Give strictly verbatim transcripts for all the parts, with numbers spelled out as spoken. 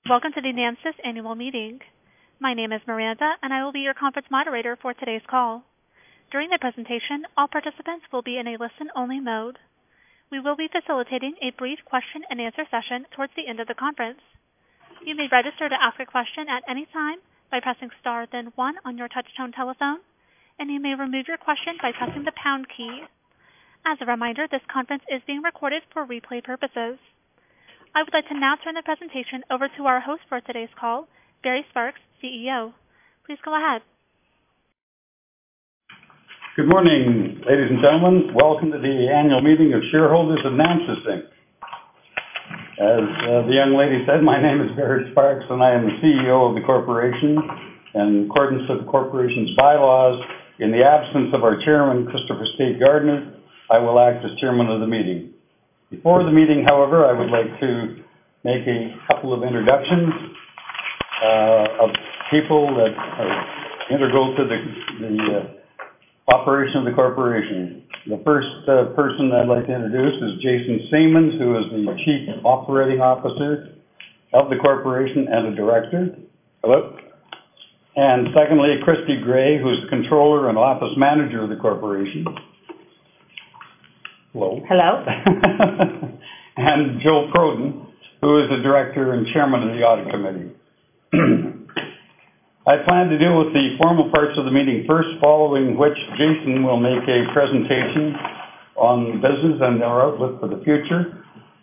Welcome to the NAMSIS annual meeting. My name is Miranda, and I will be your conference moderator for today's call. During the presentation, all participants will be in a listen-only mode. We will be facilitating a brief question and answer session towards the end of the conference. You may register to ask a question at any time by pressing star then one on your touch-tone telephone, and you may remove your question by pressing the pound key. As a reminder, this conference is being recorded for replay purposes. I would like to now turn the presentation over to our host for today's call, Barry Sparks, C E O. Please go ahead. Good morning, ladies and gentlemen. Welcome to the annual meeting of shareholders of NAMSIS Incorporated. As uh, the young lady said, my name is Barry Sparks, and I am the C E O of the corporation. And in accordance with the corporation's bylaws, in the absence of our chairman, Christopher State Gardner, I will act as chairman of the meeting. Before the meeting, however, I would like to make a couple of introductions uh, of people that are integral to the, the uh, operation of the corporation. The first uh, person I'd like to introduce is Jason Siemens, who is the Chief Operating Officer of the corporation and a director. Hello. And secondly, Christy Gray, who is the Controller and Office Manager of the corporation. Hello. Hello. And Joe Proden, who is the Director and Chairman of the Audit Committee. I plan to deal with the formal parts of the meeting first, following which Jason will make a presentation on business and our outlook for the future.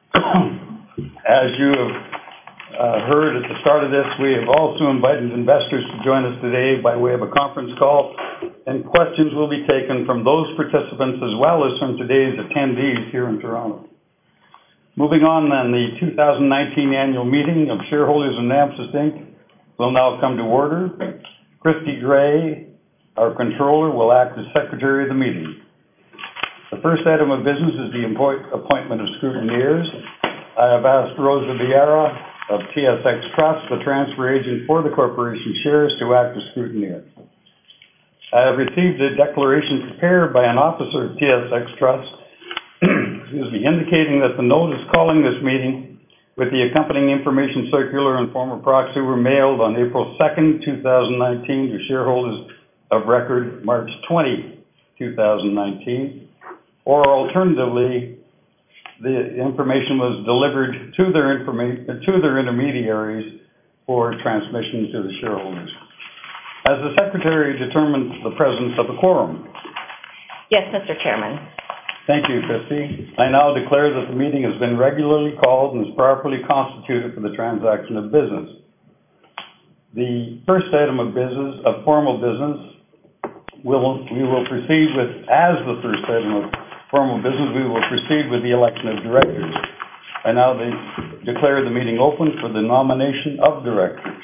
As you have uh, heard at the start of this, we have also invited investors to join us today by way of a conference call, and questions will be taken from those participants as well as from today's attendees here in Toronto. Moving on then, the two thousand nineteen annual meeting of shareholders of NAMSIS Incorporated will now come to order. Christy Gray, our controller, will act as secretary of the meeting. The first item of business is the appointment of scrutineers. I have asked Rosa Vieira of T S X Trust, the transfer agent for the corporation shares, to act as scrutineer. I have received a declaration prepared by an officer of T S X Trust, excuse me, indicating that the notice calling this meeting with the accompanying information circular and form of proxy were mailed on April second, two thousand nineteen to shareholders of record March twentieth, two thousand nineteen, or alternatively, the information was delivered to their informa- to their intermediaries for transmission to the shareholders. As the Secretary determines the presence of a quorum. Yes, Mister Chairman. Thank you, Christy. I now declare that the meeting has been regularly called and is properly constituted for the transaction of business. The first item of business, of formal business, will, we will proceed with, as the first item of formal business, we will proceed with the election of directors. I now de- declare the meeting open for the nomination of directors.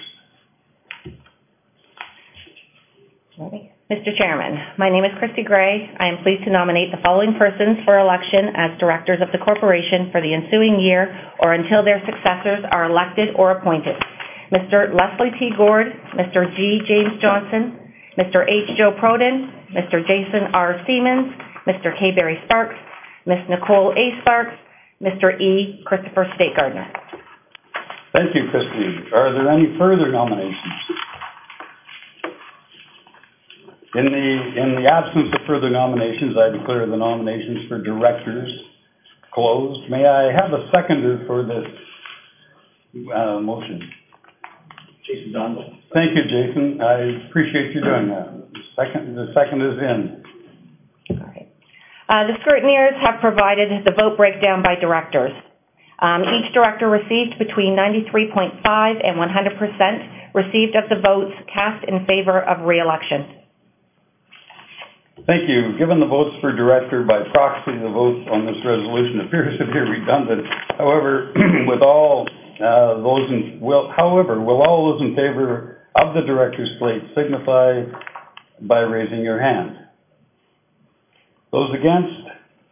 Ready? Mister Chairman, my name is Christy Gray. I am pleased to nominate the following persons for election as directors of the corporation for the ensuing year or until their successors are elected or appointed. Mister Leslie T. Gord, Mister G. James Johnson, Mister H. Joe Proden, Mister Jason R. Siemens, Mister K. Barry Sparks, Miz Nicole A. Sparks, Mister E. Christopher State Gardner. Thank you, Christy. Are there any further nominations? In the, in the absence of further nominations, I declare the nominations for directors closed. May I have a seconder for this uh, motion? Jason Donald. Thank you, Jason. I appreciate you doing that. The second, the second is in. All right. Uh, the scrutineers have provided the vote breakdown by directors. Um, each director received between ninety-three point five and one hundred percent received of the votes cast in favor of re-election. Thank you. Given the votes for director by proxy, the vote on this resolution appears to be redundant. However, with all uh, those in, will, however, will all those in favor of the director's slate signify by raising your hand. Those against?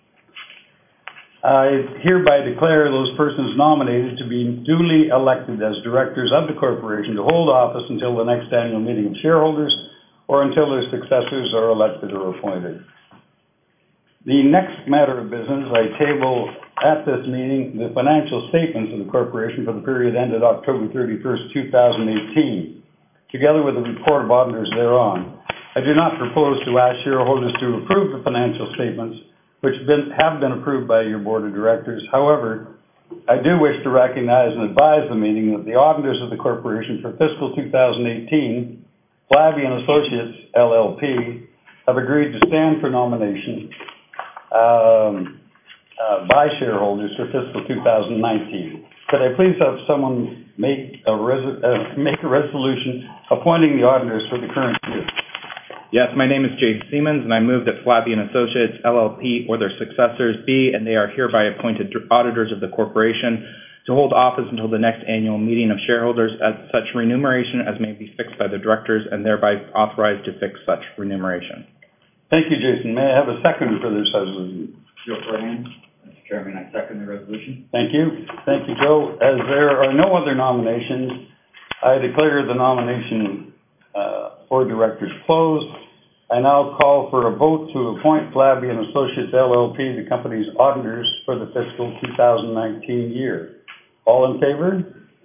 I hereby declare those persons nominated to be duly elected as directors of the corporation to hold office until the next annual meeting of shareholders or until their successors are elected or appointed. The next matter of business, I table at this meeting the financial statements of the corporation for the period ended October thirty-first, two thousand eighteen, together with the report of auditors thereon. I do not propose to ask shareholders to approve the financial statements, which been, have been approved by your board of directors. However, I do wish to recognize and advise the meeting that the auditors of the corporation for fiscal two thousand eighteen, Flavy and Associates, L L P, have agreed to stand for nomination um, uh, by shareholders for fiscal two thousand nineteen. Could I please have someone make a, res- uh, make a resolution appointing the auditors for the current year? Yes, my name is Jason Siemens, and I move that Flavy and Associates, L L P, or their successors be, and they are hereby appointed auditors of the corporation to hold office until the next annual meeting of shareholders at such remuneration as may be fixed by the directors and thereby authorized to fix such remuneration. Thank you, Jason. May I have a second for this resolution? Joe Ferran. Mister Chairman, I second the resolution. Thank you. Thank you, Joe. As there are no other nominations, I declare the nomination uh, for directors closed. I now call for a vote to appoint Flavy and Associates, L L P, the company's auditors for the fiscal two thousand nineteen year. All in favor?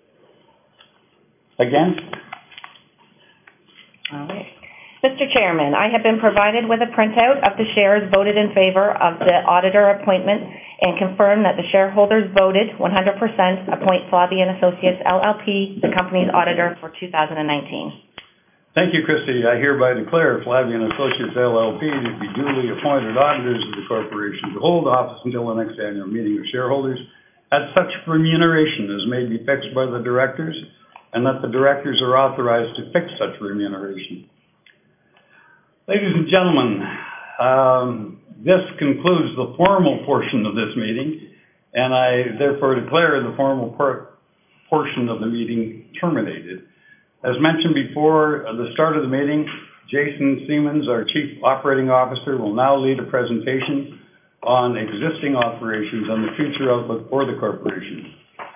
Against? All right. Mister Chairman, I have been provided with a printout of the shares voted in favor of the auditor appointment and confirm that the shareholders voted one hundred percent appoint Flavy and Associates, L L P, the company's auditor for two thousand nineteen. Thank you, Christy. I hereby declare Flavy and Associates, L L P, to be duly appointed auditors of the corporation to hold office until the next annual meeting of shareholders at such remuneration as may be fixed by the directors, and that the directors are authorized to fix such remuneration. Ladies and gentlemen, um, this concludes the formal portion of this meeting, and I therefore declare the formal por- portion of the meeting terminated. As mentioned before, at the start of the meeting, Jason Siemens, our Chief Operating Officer, will now lead a presentation on existing operations and the future outlook for the corporation.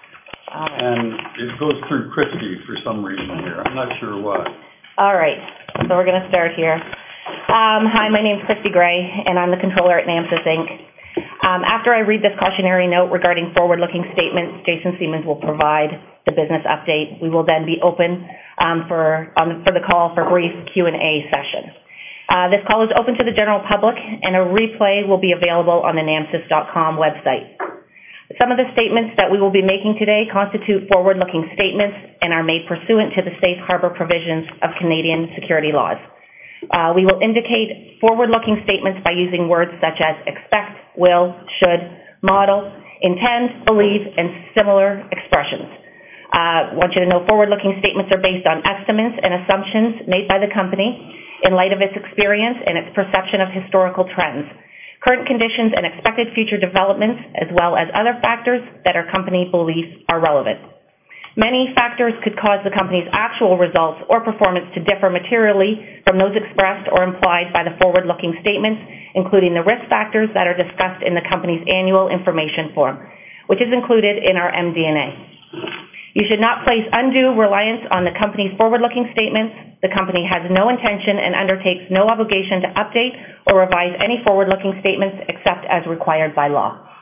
And it goes through Christy for some reason here. I'm not sure why. All right, so we're going to start here. Um, hi, my name is Christy Gray, and I'm the controller at NAMSIS, Incorporated. Um, after I read this cautionary note regarding forward-looking statements, Jason Siemens will provide the business update. We will then be open um, for, on, for the call for brief Q and A session. Uh, this call is open to the general public, and a replay will be available on the namsis dot com website. Some of the statements that we will be making today constitute forward-looking statements and are made pursuant to the safe harbor provisions of Canadian security laws. Uh, we will indicate forward-looking statements by using words such as expect, will, should, model, intend, believe, and similar expressions. I uh, want you to know forward-looking statements are based on estimates and assumptions made by the company in light of its experience and its perception of historical trends, current conditions and expected future developments, as well as other factors that our company believes are relevant. Many factors could cause the company's actual results or performance to differ materially from those expressed or implied by the forward-looking statements, including the risk factors that are discussed in the company's annual information form, which is included in our M D and A. You should not place undue reliance on the company's forward-looking statements. The company has no intention and undertakes no obligation to update or revise any forward-looking statements except as required by law.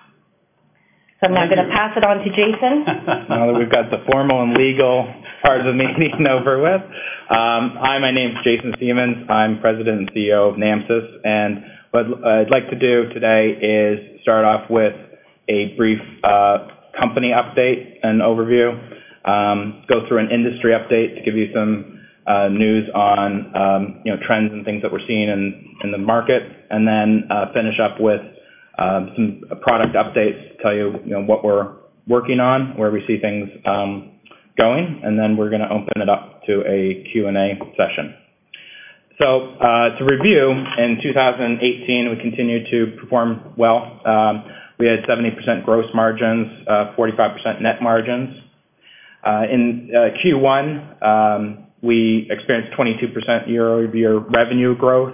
So I'm now going to pass it on to Jason. Now that we've got the formal and legal part of the meeting over with. Um, hi, my name is Jason Siemens. I'm President and C E O of NAMSIS, and what I'd like to do today is start off with a brief uh, company update and overview, um, go through an industry update to give you some uh, news on um, you know trends and things that we're seeing in, in the market, and then uh, finish up with Um, some product updates to tell you, you know, what we're working on, where we see things um, going, and then we're going to open it up to a Q and A session. So uh, to review, in two thousand eighteen, we continued to perform well. Um, we had seventy percent gross margins, uh, forty-five percent net margins. Uh, in uh, Q one, um, we experienced twenty-two percent year-over-year revenue growth,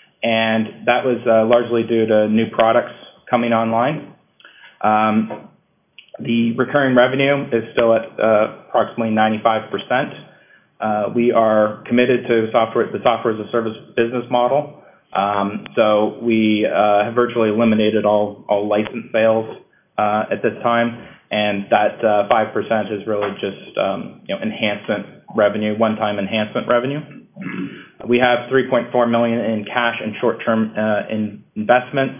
and that was uh, largely due to new products coming online. Um, the recurring revenue is still at uh, approximately ninety-five percent. Uh, we are committed to software, the software as a service business model. Um, so we uh, have virtually eliminated all, all license sales uh, at this time, and that uh, five percent is really just um, you know enhancement revenue, one-time enhancement revenue. We have three point four million dollars in cash and short-term uh, in investments,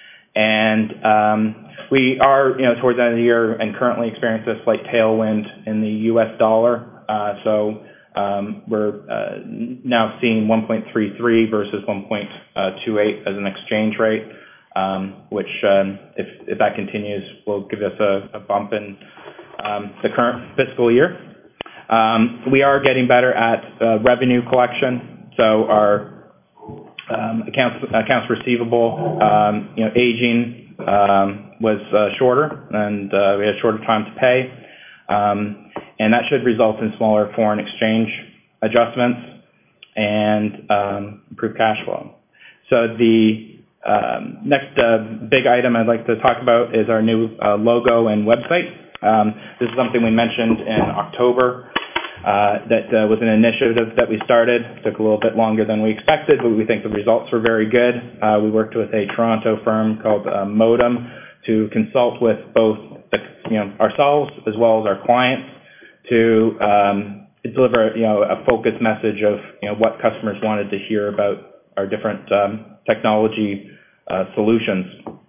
and um, we are you know towards the end of the year and currently experiencing a slight tailwind in the U S dollar. Uh, so um, we're uh, now seeing one point three three versus one point two eight as an exchange rate. Um, which, um, if, if that continues, will give us a, a bump in um, the current fiscal year. Um, we are getting better at uh, revenue collection, so our um, accounts accounts receivable, um, you know, aging um, was uh, shorter, and uh, we had a shorter time to pay, um, and that should result in smaller foreign exchange adjustments and um, improved cash flow. So the Um, next uh, big item I'd like to talk about is our new uh, logo and website. Um, this is something we mentioned in October uh, that uh, was an initiative that we started. It took a little bit longer than we expected, but we think the results were very good. Uh, we worked with a Toronto firm called uh, Modem to consult with both the, you know, ourselves as well as our clients to um, deliver you know, a focused message of you know, what customers wanted to hear about our different um, technology uh, solutions.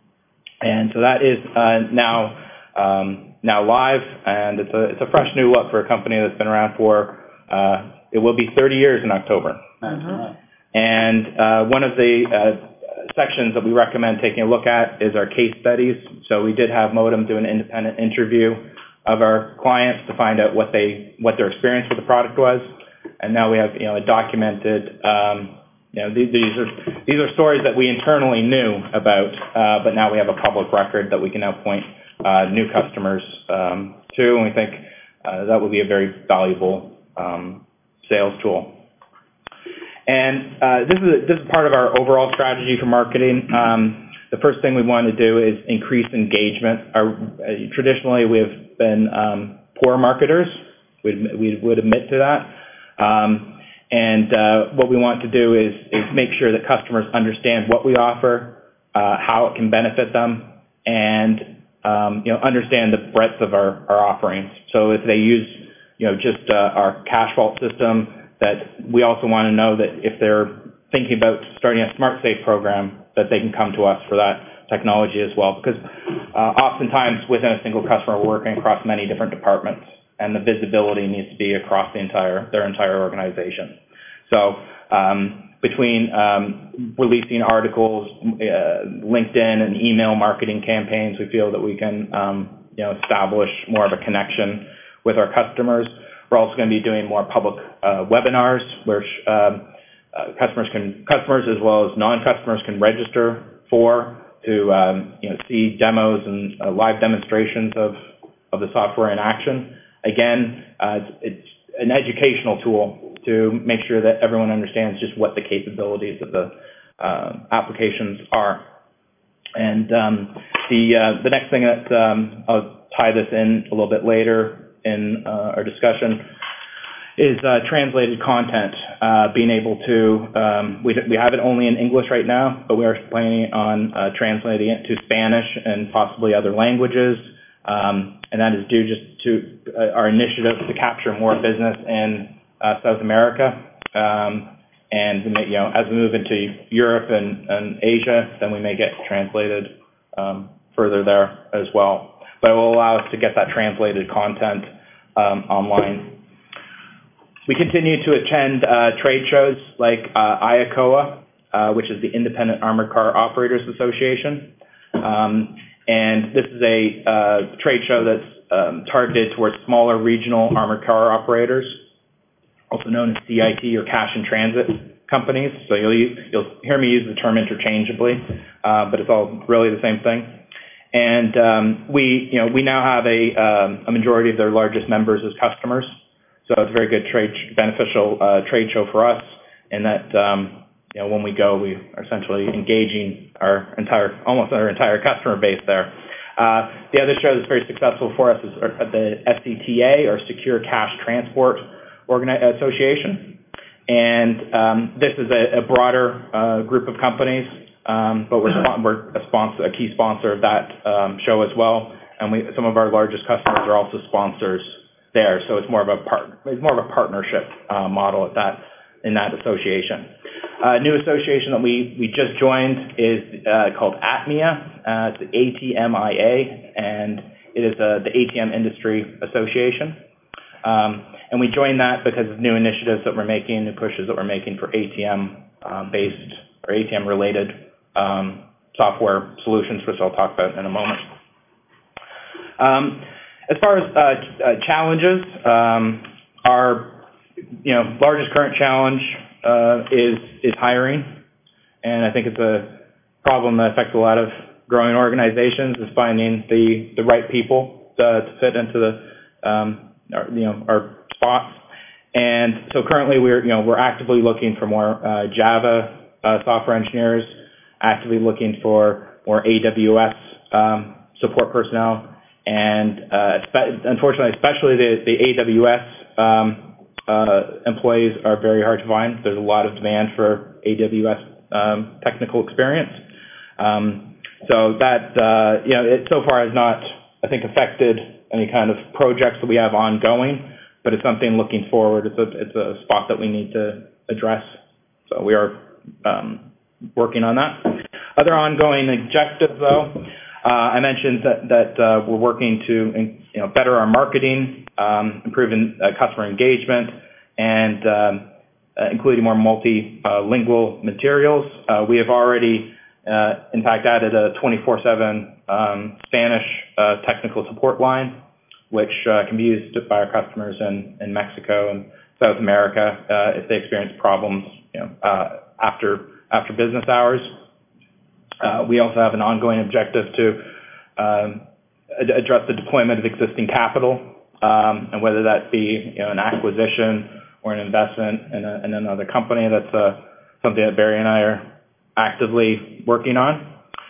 And so that is uh, now um, now live, and it's a it's a fresh new look for a company that's been around for uh, it will be thirty years in October. Mm-hmm. And uh, one of the uh, sections that we recommend taking a look at is our case studies. So we did have Modem do an independent interview of our clients to find out what they what their experience with the product was, and now we have you know a documented. Um, You know, these, these are these are stories that we internally knew about, uh, but now we have a public record that we can now point uh, new customers um, to, and we think uh, that will be a very valuable um, sales tool. And uh, this is a, this is part of our overall strategy for marketing. Um, the first thing we want to do is increase engagement. Our, uh, traditionally, we have been um, poor marketers. We we would admit to that. Um, And uh, what we want to do is, is make sure that customers understand what we offer, uh, how it can benefit them, and um, you know understand the breadth of our, our offerings. So if they use you know just uh, our cash vault system, that we also want to know that if they're thinking about starting a SmartSafe program, that they can come to us for that technology as well. Because uh, oftentimes within a single customer, we're working across many different departments, and the visibility needs to be across the entire their entire organization. So um, between um, releasing articles, uh, LinkedIn and email marketing campaigns, we feel that we can um, you know establish more of a connection with our customers. We're also going to be doing more public uh, webinars, where um, uh, customers can customers as well as non-customers can register for to um, you know see demos and uh, live demonstrations of of the software in action. Again, uh, it's, it's an educational tool to make sure that everyone understands just what the capabilities of the uh, applications are. And um, the uh, the next thing that um, I'll tie this in a little bit later in uh, our discussion is uh, translated content. Uh, being able to um, we we have it only in English right now, but we are planning on uh, translating it to Spanish and possibly other languages. Um, and that is due just to uh, our initiative to capture more business in uh, South America. Um, and, you know, as we move into Europe and, and Asia, then we may get translated um, further there as well. But it will allow us to get that translated content um, online. We continue to attend uh, trade shows like uh, I A C O A, uh, which is the Independent Armored Car Operators Association. Um, And this is a uh, trade show that's um, targeted towards smaller regional armored car operators, also known as C I T or cash in transit companies. So you'll you'll hear me use the term interchangeably, uh, but it's all really the same thing. And um, we you know we now have a um, a majority of their largest members as customers, so it's a very good trade beneficial uh, trade show for us in that. Um, You know, when we go, we are essentially engaging our entire, almost our entire customer base there. Uh, the other show that's very successful for us is the S C T A, or Secure Cash Transport Organi- Association. And um, this is a, a broader uh, group of companies um, but we're, we're a, sponsor, a key sponsor of that um, show as well. And we, some of our largest customers are also sponsors there. So it's more of a part, it's more of a partnership uh, model at that in that association. A uh, new association that we we just joined is uh, called A T M I A. Uh, it's A T M I A, and it is uh, the A T M Industry Association. Um, and we joined that because of new initiatives that we're making, new pushes that we're making for A T M um, based or A T M related um, software solutions, which I'll talk about in a moment. Um, as far as uh, uh, challenges, um, our you know largest current challenge uh, is is hiring, and I think it's a problem that affects a lot of growing organizations is finding the the right people to, to fit into the um, our, you know our spots. And so currently we're you know we're actively looking for more uh, Java uh, software engineers, actively looking for more A W S um, support personnel. And uh, unfortunately, especially the, the A W S um, uh, employees are very hard to find. There's a lot of demand for A W S um, technical experience. Um, so that, uh, you know, it so far has not, I think, affected any kind of projects that we have ongoing, but it's something looking forward. It's a, it's a spot that we need to address. So we are um, working on that. Other ongoing objectives, though, Uh, I mentioned that, that uh, we're working to you know, better our marketing, um, improving uh, customer engagement, and um, uh, including more multilingual materials. Uh, we have already, uh, in fact, added a twenty-four seven um, Spanish uh, technical support line, which uh, can be used by our customers in, in Mexico and South America uh, if they experience problems you know, uh, after after business hours. Uh, we also have an ongoing objective to um, ad- address the deployment of existing capital, um, and whether that be you know, an acquisition or an investment in, a, in another company. That's uh, something that Barry and I are actively working on.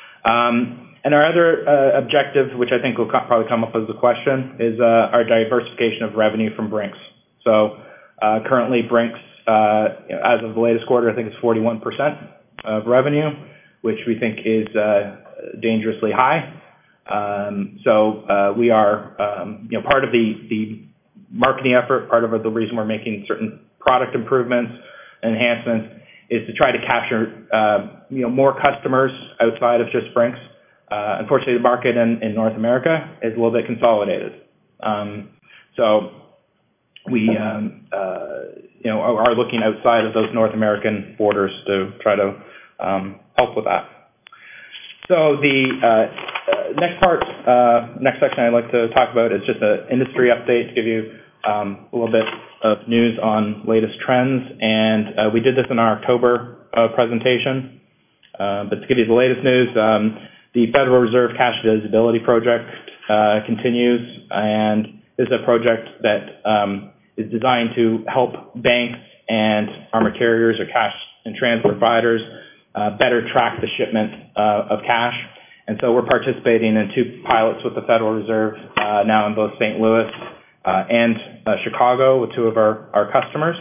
Um, and our other uh, objective, which I think will co- probably come up as a question, is uh, our diversification of revenue from Brinks. So uh, currently Brinks, uh, you know, as of the latest quarter, I think it's forty-one percent of revenue, which we think is uh, dangerously high. Um, so uh, we are, um, you know, part of the, the marketing effort, part of the reason we're making certain product improvements and enhancements is to try to capture, uh, you know, more customers outside of just Brinks. Uh, unfortunately, the market in, in North America is a little bit consolidated. Um, so we, um, uh, you know, are, are looking outside of those North American borders to try to um, help with that. So the uh, uh, next part, uh, next section I'd like to talk about is just an industry update to give you um, a little bit of news on latest trends. And uh, we did this in our October uh, presentation. Uh, but to give you the latest news, um, the Federal Reserve Cash Visibility Project uh, continues, and this is a project that um, is designed to help banks and armor carriers or cash and transit providers Uh, better track the shipment uh, of cash. And so we're participating in two pilots with the Federal Reserve uh, now in both Saint Louis uh, and uh, Chicago with two of our, our customers.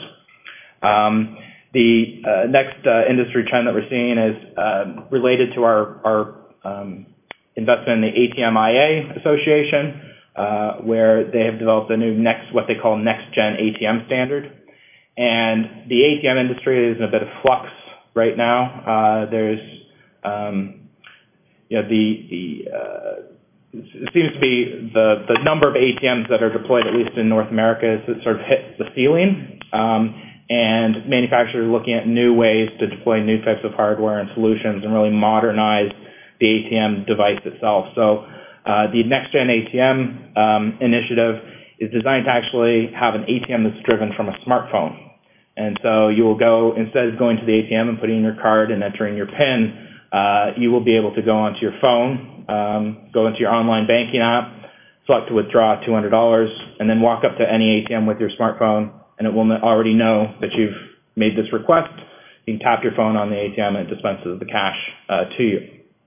Um, the uh, next uh, industry trend that we're seeing is uh, related to our, our um, investment in the A T M I A Association, uh, where they have developed a new next, what they call next-gen A T M standard. And the A T M industry is in a bit of flux right now. Uh, there's, um, you know, the, the, uh, it seems to be the, the number of A T Ms that are deployed, at least in North America, has sort of hit the ceiling. Um, and manufacturers are looking at new ways to deploy new types of hardware and solutions and really modernize the A T M device itself. So, uh, the Next Gen A T M, um, initiative is designed to actually have an A T M that's driven from a smartphone. And so you will go, instead of going to the A T M and putting in your card and entering your PIN, uh, you will be able to go onto your phone, um, go into your online banking app, select to withdraw two hundred dollars, and then walk up to any A T M with your smartphone, and it will already know that you've made this request. You can tap your phone on the A T M and it dispenses the cash uh, to you.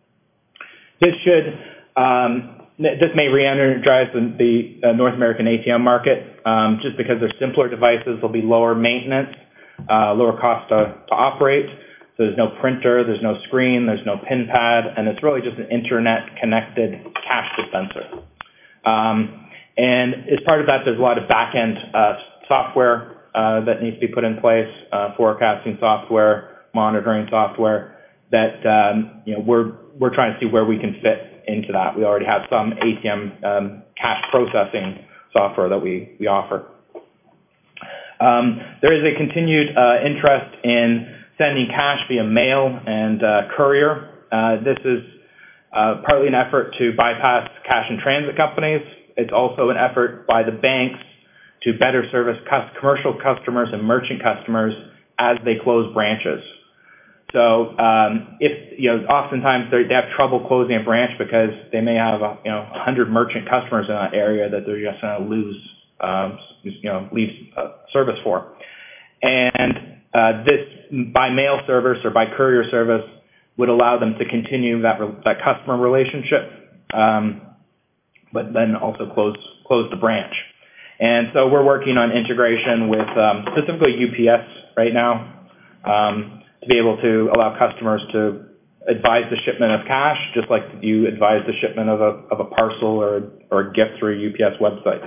This should, um, this may re-energize the, the uh, North American A T M market, um, just because they're simpler devices. They'll be lower maintenance, uh, lower cost to, to operate. So there's no printer, there's no screen, there's no pin pad, and it's really just an internet-connected cash dispenser. Um, and as part of that, there's a lot of back-end uh, software uh, that needs to be put in place, uh, forecasting software, monitoring software, that um, you know we're we're trying to see where we can fit into that. We already have some A T M um, cash processing software that we we offer. Um, there is a continued uh, interest in sending cash via mail and uh, courier. Uh, this is uh, partly an effort to bypass cash and transit companies. It's also an effort by the banks to better service cus- commercial customers and merchant customers as they close branches. So um, if, you know, oftentimes they have trouble closing a branch because they may have, a, you know, one hundred merchant customers in that area that they're just going to lose, um, you know, leave uh, service for. And uh, this by mail service or by courier service would allow them to continue that that customer relationship, um, but then also close close the branch. And so we're working on integration with um, specifically U P S right now. Um, to be able to allow customers to advise the shipment of cash, just like you advise the shipment of a, of a parcel or, or a gift through a U P S website.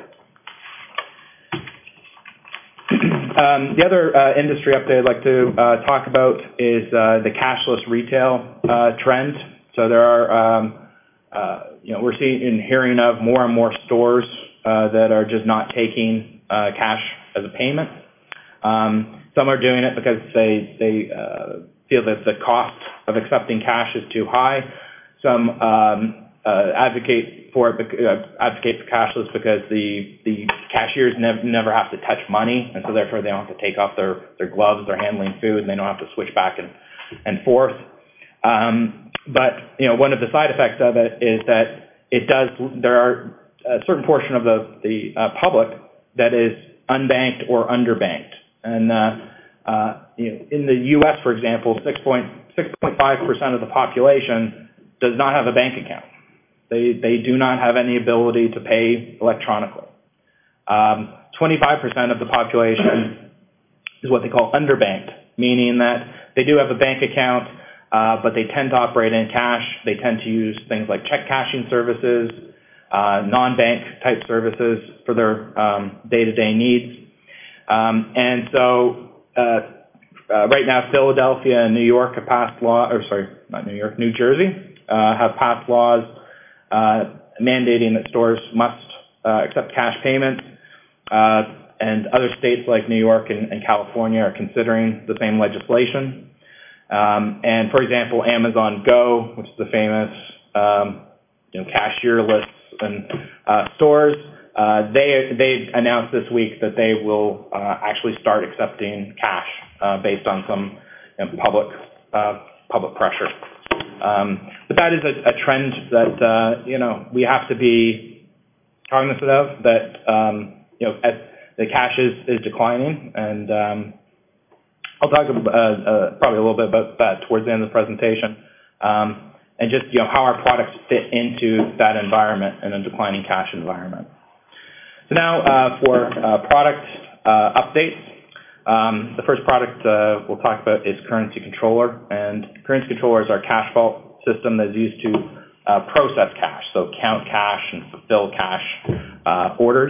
um, the other uh, industry update I'd like to uh, talk about is uh, the cashless retail uh, trend. So there are, um, uh, you know, we're seeing and hearing of more and more stores uh, that are just not taking uh, cash as a payment. Um, Some are doing it because they they uh, feel that the cost of accepting cash is too high. Some um, uh, advocate for it, uh, advocate for cashless because the the cashiers never never have to touch money, and so therefore they don't have to take off their, their gloves. They're handling food, and they don't have to switch back and and forth. Um, but you know, one of the side effects of it is that it does. There are a certain portion of the the uh, public that is unbanked or underbanked. And uh, uh, you know, in the U S, for example, six point five percent of the population does not have a bank account. They they do not have any ability to pay electronically. Um, twenty-five percent of the population is what they call underbanked, meaning that they do have a bank account, uh, but they tend to operate in cash. They tend to use things like check cashing services, uh, non-bank type services for their um, day-to-day needs. Um, and so uh, uh, right now, Philadelphia and New York have passed law, or sorry, not New York, New Jersey uh, have passed laws uh, mandating that stores must uh, accept cash payments. Uh, and other states like New York and, and California are considering the same legislation. Um, and for example, Amazon Go, which is the famous um, you know, cashierless and uh, stores, Uh, they they announced this week that they will uh, actually start accepting cash uh, based on some you know, public uh, public pressure. Um, but that is a, a trend that uh, you know we have to be cognizant of. That um, you know as the cash is, is declining, and um, I'll talk uh, uh, probably a little bit about that towards the end of the presentation, um, and just you know how our products fit into that environment in a declining cash environment. So now uh, for uh, product uh, updates. Um, the first product uh, we'll talk about is Currency Controller. And Currency Controller is our cash vault system that is used to uh, process cash, so count cash and fulfill cash uh, orders.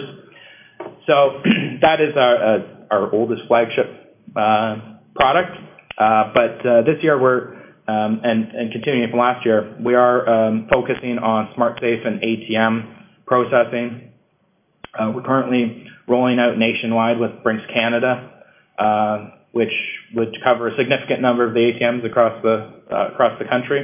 So that is our, uh, our oldest flagship uh, product. Uh, but uh, this year we're, um, and, and continuing from last year, we are um, focusing on smart safe and A T M processing. Uh, we're currently rolling out nationwide with Brinks Canada, uh, which would cover a significant number of the A T Ms across the uh, across the country.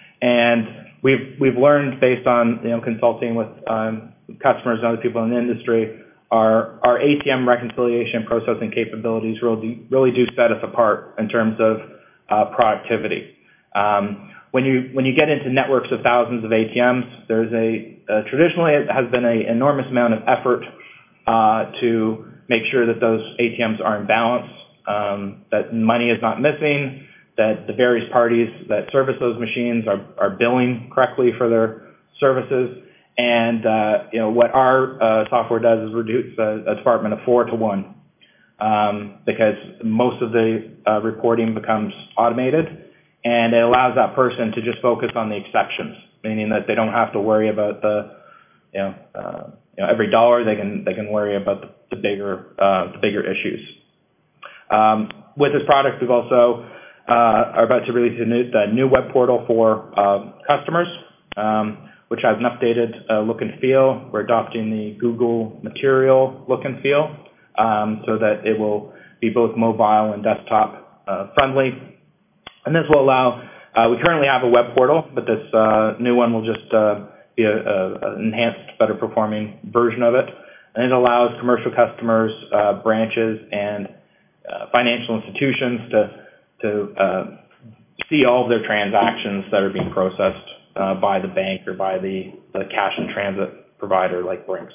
And we've we've learned based on you know consulting with um, customers and other people in the industry, our our A T M reconciliation processing capabilities really really do set us apart in terms of uh, productivity. Um, when you when you get into networks of thousands of A T Ms, there's a uh, traditionally it has been an enormous amount of effort uh, to make sure that those A T Ms are in balance, um, that money is not missing, that the various parties that service those machines are, are billing correctly for their services. And uh, you know what our uh, software does is reduce a, a department of four to one. um, because most of the uh, reporting becomes automated, and it allows that person to just focus on the exceptions, meaning that they don't have to worry about the, you know, uh, you know, every dollar. They can they can worry about the, the bigger uh, the bigger issues. Um, with this product, we've also uh, are about to release a new, the new web portal for uh, customers, um, which has an updated uh, look and feel. We're adopting the Google Material look and feel, um, so that it will be both mobile and desktop uh, friendly. And this will allow, uh, we currently have a web portal, but this uh, new one will just uh, be an enhanced, better performing version of it. And it allows commercial customers, uh, branches, and uh, financial institutions to, to uh, see all of their transactions that are being processed uh, by the bank or by the, the cash in transit provider like Brinks.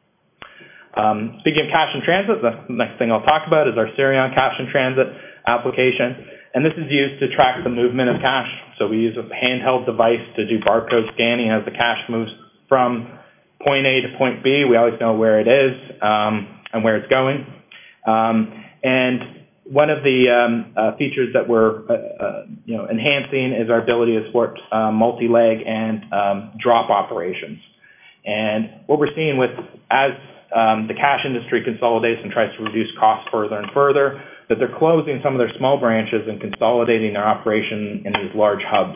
Um, speaking of cash in transit, the next thing I'll talk about is our Sirion Cash in Transit application. And this is used to track the movement of cash. So we use a handheld device to do barcode scanning as the cash moves from point A to point B. We always know where it is um, and where it's going. Um, and one of the um, uh, features that we're uh, uh, you know, enhancing is our ability to support uh, multi-leg and um, drop operations. And what we're seeing with, as um, the cash industry consolidates and tries to reduce costs further and further, that they're closing some of their small branches and consolidating their operation in these large hubs.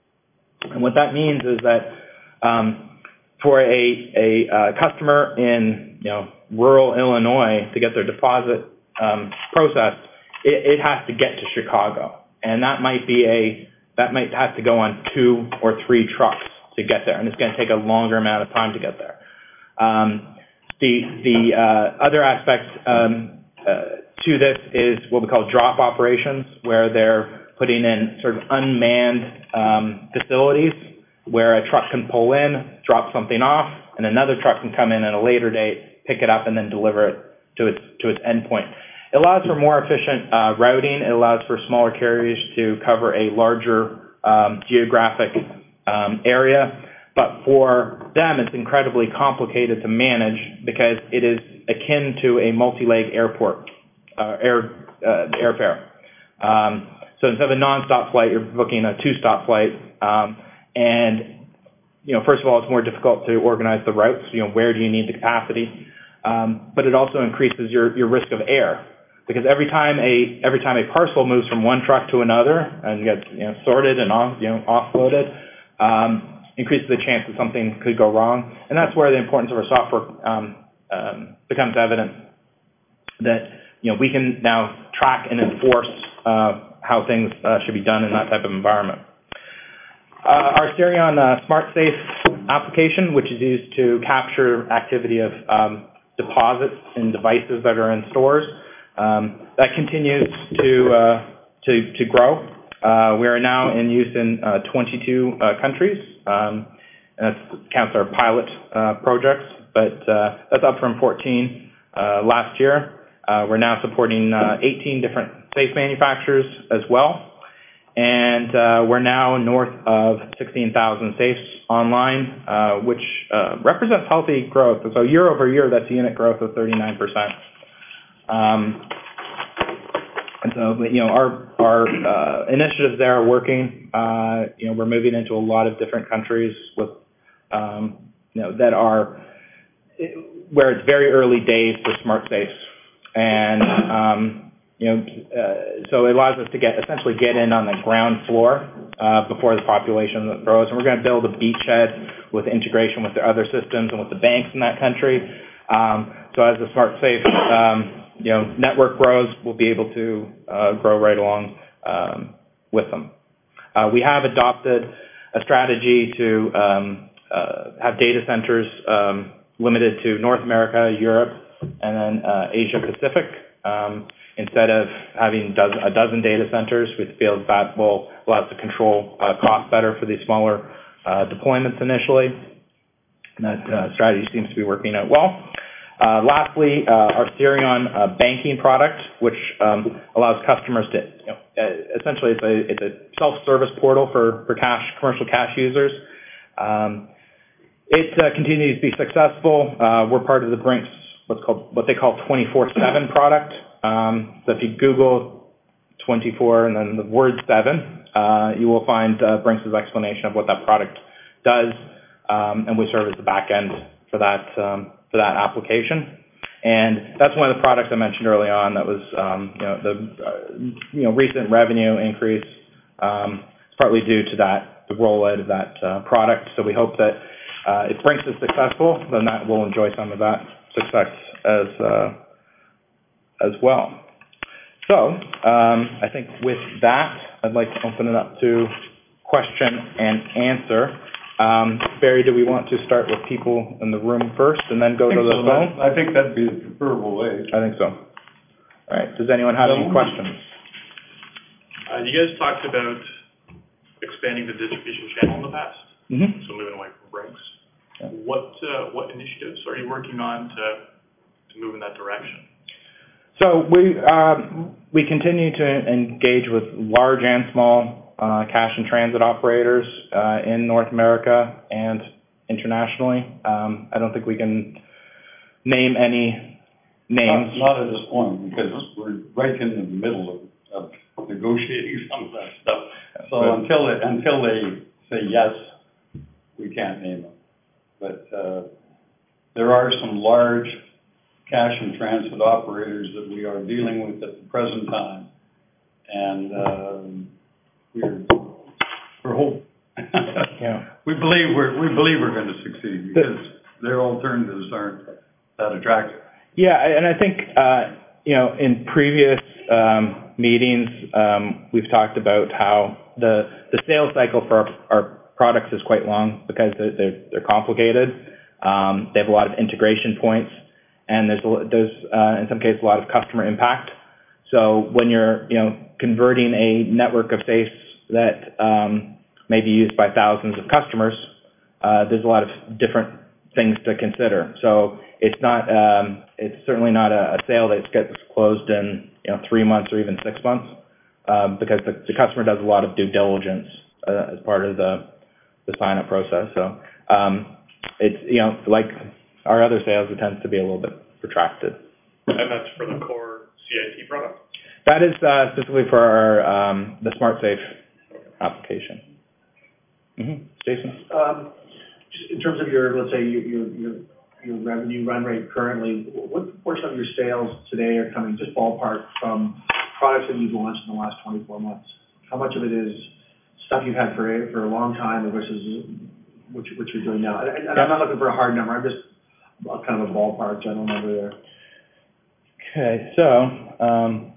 And what that means is that um, for a, a uh, customer in you know rural Illinois to get their deposit um, processed, it, it has to get to Chicago, and that might be a that might have to go on two or three trucks to get there, and it's going to take a longer amount of time to get there. Um, the the uh, other aspect um, uh, to this is what we call drop operations, where they're putting in sort of unmanned um, facilities where a truck can pull in, drop something off, and another truck can come in at a later date, pick it up, and then deliver it to its to its endpoint. It allows for more efficient uh, routing. It allows for smaller carriers to cover a larger um, geographic um, area. But for them, it's incredibly complicated to manage because it is akin to a multi-leg airport uh, air uh, airfare. Um, so instead of a non-stop flight, you're booking a two-stop flight. Um, and you know, first of all, it's more difficult to organize the routes. You know, where do you need the capacity? Um, but it also increases your your risk of error. Because every time a every time a parcel moves from one truck to another and gets you know sorted and off you know offloaded, um, increases the chance that something could go wrong, and that's where the importance of our software um, um, becomes evident. That you know we can now track and enforce uh, how things uh, should be done in that type of environment. Uh, our Sirion uh, SmartSafe application, which is used to capture activity of um, deposits in devices that are in stores. Um, that continues to uh, to to grow. Uh, we are now in use in uh, twenty-two uh, countries, um, and that counts our pilot uh, projects. But uh, that's up from fourteen uh, last year. Uh, we're now supporting uh, eighteen different safe manufacturers as well, and uh, we're now north of sixteen thousand safes online, uh, which uh, represents healthy growth. So year over year, that's unit growth of thirty-nine percent. Um, and so, you know, our our uh, initiatives there are working. Uh, you know, we're moving into a lot of different countries with, um, you know, that are where it's very early days for smart safes, and um, you know, uh, so it allows us to get essentially get in on the ground floor uh, before the population grows. And we're going to build a beachhead with integration with the other systems and with the banks in that country. Um, so as the smart safe um, you know, network grows, we'll be able to uh, grow right along um, with them. Uh, we have adopted a strategy to um, uh, have data centers um, limited to North America, Europe, and then uh, Asia Pacific. Um, instead of having dozen, a dozen data centers, we feel that will allow us to control uh, costs better for these smaller uh, deployments initially. And that uh, strategy seems to be working out well. Uh, lastly, uh, our Sirion uh, banking product, which um, allows customers to, you know, uh, essentially it's a, it's a self-service portal for, for cash, commercial cash users. Um, it uh, continues to be successful. Uh, we're part of the Brinks, what's called, what they call twenty-four seven product. Um, so if you Google twenty-four and then the word seven, uh, you will find uh, Brinks' explanation of what that product does, um, and we serve as the back end for that um, for that application. And that's one of the products I mentioned early on that was, um, you know, the uh, you know recent revenue increase. Um, it's partly due to that the rollout of that uh, product. So we hope that uh, if Brinks is successful, then that we'll enjoy some of that success as uh, as well. So um, I think with that, I'd like to open it up to question and answer. Um, Barry, do we want to start with people in the room first and then go to the so. phone? I think that'd be the preferable way. I think so. All right. Does anyone have any questions? Uh, you guys talked about expanding the distribution channel in the past, Mm-hmm. so moving away from Brinks. Yeah. What uh, what initiatives are you working on to to move in that direction? So we um, we continue to engage with large and small uh, cash and transit operators uh, in North America and internationally. Um, I don't think we can name any names. Not, not at this point, because we're right in the middle of, of negotiating some of that stuff. So But, until it, until they say yes, we can't name them. But uh, there are some large cash and transit operators that we are dealing with at the present time, and um, we're we're hope. yeah. We believe we're we believe we're going to succeed because their alternatives aren't that attractive. Yeah, and I think uh, you know in previous um, meetings um, we've talked about how the the sales cycle for our, our products is quite long because they're they're, they're complicated. Um, they have a lot of integration points. And there's there's uh, in some cases a lot of customer impact. So when you're you know converting a network of safes that um, may be used by thousands of customers, uh, there's a lot of different things to consider. So it's not um, it's certainly not a, a sale that gets closed in you know three months or even six months um, because the, the customer does a lot of due diligence uh, as part of the the sign up process. So um, it's you know like. Our other sales, it tends to be a little bit protracted. And that's for the core C I T product? That is uh, specifically for our um, the SmartSafe application. Mm-hmm. Jason? Um, just in terms of your, let's say, your, your, your, your revenue run rate currently, what proportion of your sales today are coming, just ballpark, from products that you've launched in the last twenty-four months? How much of it is stuff you've had for a, for a long time versus what, you, what you're doing now? And, and yeah. I'm not looking for a hard number. I'm just kind of a ballpark general number there. Okay, so um,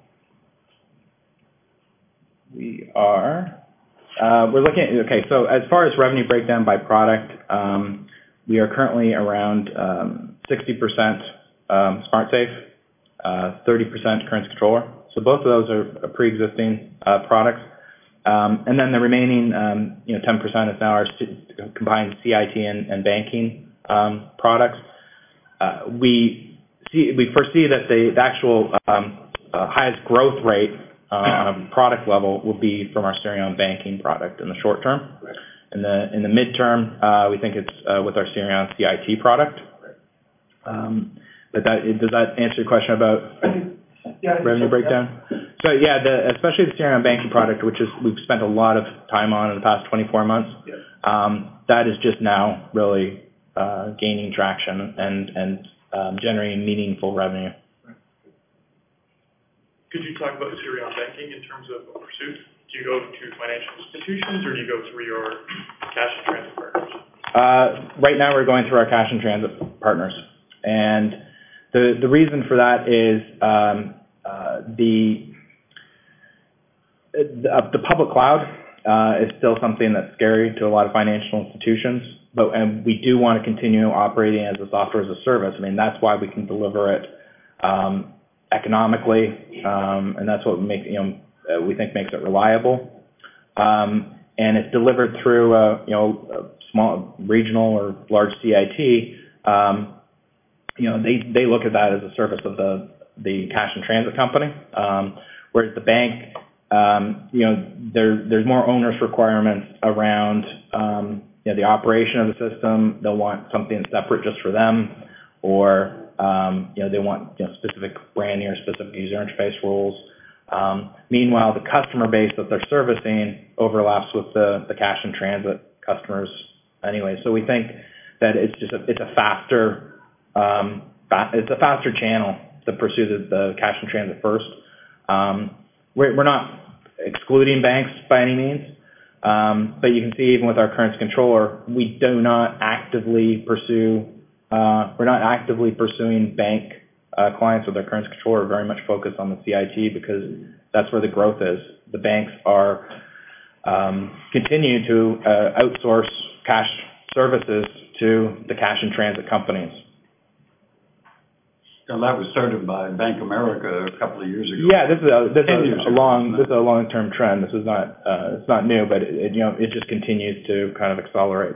we are uh, we're looking at okay. So as far as revenue breakdown by product, um, we are currently around um, sixty percent um, SmartSafe, uh, thirty percent Currents Controller. So both of those are pre-existing uh, products, um, and then the remaining um, you know ten percent is now our combined C I T and, and banking um, products. Uh, we see, we foresee that the, the actual um, uh, highest growth rate uh, on a product level will be from our Sirion banking product in the short term. Right. In the in the midterm, uh, we think it's uh, with our Sirion C I T product. Right. Um, but that does that answer your question about yeah, revenue so, breakdown? Yeah. So yeah, the, especially the Sirion banking product, which is we've spent a lot of time on in the past twenty-four months. Yeah. Um, that is just now really Uh, gaining traction and and um, generating meaningful revenue. Could you talk about Sirion banking in terms of pursuit? Do you go to financial institutions or do you go through your cash and transit partners? Uh, right now, we're going through our cash and transit partners, and the the reason for that is um, uh, the uh, the public cloud uh, is still something that's scary to a lot of financial institutions. But and we do want to continue operating as a software as a service. I mean, that's why we can deliver it um, economically, um, and that's what we make you know uh, we think makes it reliable. Um, and it's delivered through a you know a small regional or large C I T. Um, you know, they they look at that as a service of the the cash and transit company, um, whereas the bank, um, you know, there there's more onerous requirements around. Um, You know, the operation of the system. They'll want something separate just for them, or Um, you know, they want, you know, specific branding or specific user interface rules. Um, meanwhile, the customer base that they're servicing overlaps with the, the cash and transit customers anyway. So we think that it's just a, it's a faster, um, fa- it's a faster channel to pursue the, the cash and transit first. Um, we're, we're not excluding banks by any means, um, but you can see even with our currency controller, we do not actively pursue, uh, we're not actively pursuing bank uh, clients with our currency controller. We're very much focused on the C I T because that's where the growth is. The banks are um, continuing to uh, outsource cash services to the cash and transit companies. And that was started by Bank of America a couple of years ago. Yeah, this is a, this is a ago, long this is a long term trend. This is not uh, it's not new, but it, it, you know it just continues to kind of accelerate.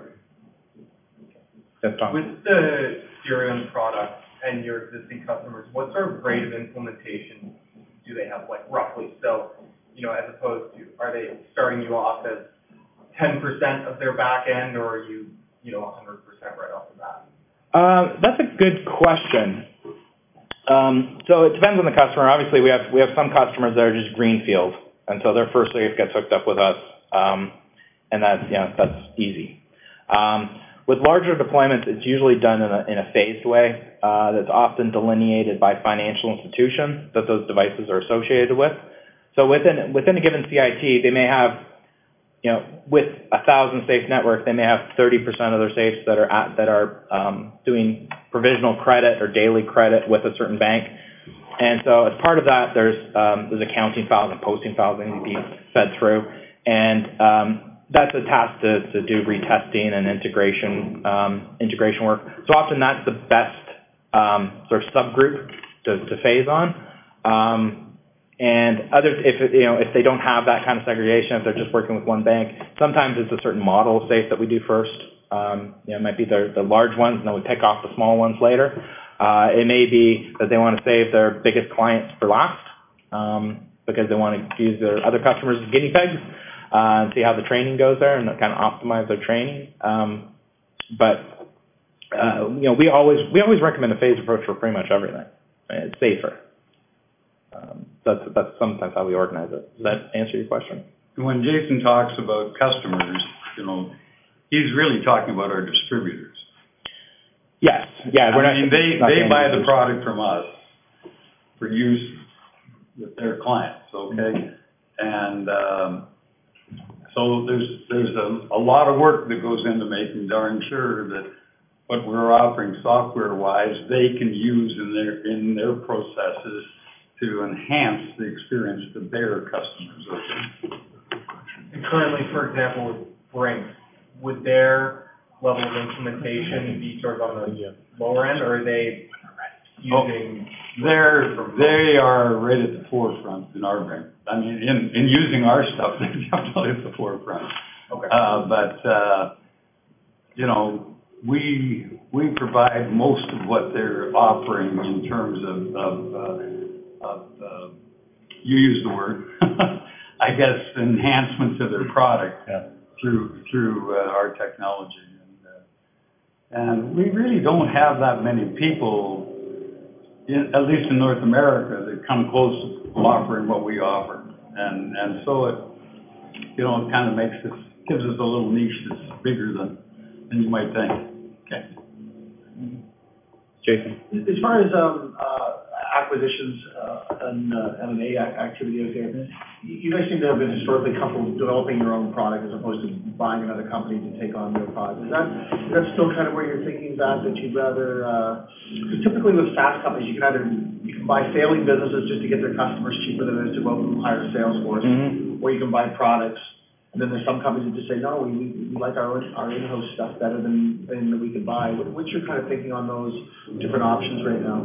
That's Tom. With the Cerion product and your existing customers, what sort of rate of implementation do they have, like roughly? So, you know, as opposed to, are they starting you off as ten percent of their back end, or are you, you know, one hundred percent right off the bat? Uh, that's a good question. Um, so it depends on the customer. Obviously, we have we have some customers that are just greenfield, and so their first safe gets hooked up with us, um, and that's you know that's easy. Um, with larger deployments, it's usually done in a in a phased way. Uh, that's often delineated by financial institution that those devices are associated with. So within within a given C I T, they may have, you know, with a thousand safe network, they may have thirty percent of their safes that are at, that are um, doing provisional credit or daily credit with a certain bank. And so as part of that, there's um, there's accounting files and posting files that need to be fed through, and um, that's a task to, to do retesting and integration um, integration work. So often that's the best um, sort of subgroup to, to phase on. Um, And others, if it, you know, if they don't have that kind of segregation, if they're just working with one bank, sometimes it's a certain model of safe that we do first. Um, you know, it might be the, the large ones, and then we pick off the small ones later. Uh, it may be that they want to save their biggest clients for last, um, because they want to use their other customers as guinea pigs uh, and see how the training goes there and kind of optimize their training. Um, but uh, you know, we always we always recommend a phased approach for pretty much everything. It's safer. Um, that's that's sometimes how we organize it. Does that answer your question? When Jason talks about customers, you know, he's really talking about our distributors. Yes. Yeah. We're I not, mean, they not they the buy the users. product from us for use with their clients. Okay, and um, so there's there's a, a lot of work that goes into making darn sure that what we're offering software-wise they can use in their in their processes to enhance the experience to their customers. Okay. And currently, for example, with Brink, would their level of implementation be sort of on the lower end, or are they using? Oh, they're they are right at the forefront in our Brink. I mean, in, in using our stuff, they're definitely at the forefront. Okay. Uh, but uh, you know, we we provide most of what they're offering in terms of. of uh, Of, uh, you use the word, I guess, enhancement to their product yeah. through through uh, our technology, and uh, and we really don't have that many people, in, at least in North America, that come close to offering what we offer, and and so it, you know, it kind of makes us gives us a little niche that's bigger than than you might think. Okay, Jason. As far as um, uh, acquisitions uh, and uh, M and A activity out there, you guys seem to have been historically comfortable developing your own product as opposed to buying another company to take on their product. Is that is that still kind of where you're thinking that that you'd rather? Because uh, typically with SaaS companies, you can either you can buy failing businesses just to get their customers cheaper than it is to go out and hire a sales force, Mm-hmm. or you can buy products. And then there's some companies that just say, no, we, we like our our in-house stuff better than, than we could buy. What, what's your kind of thinking on those different options right now?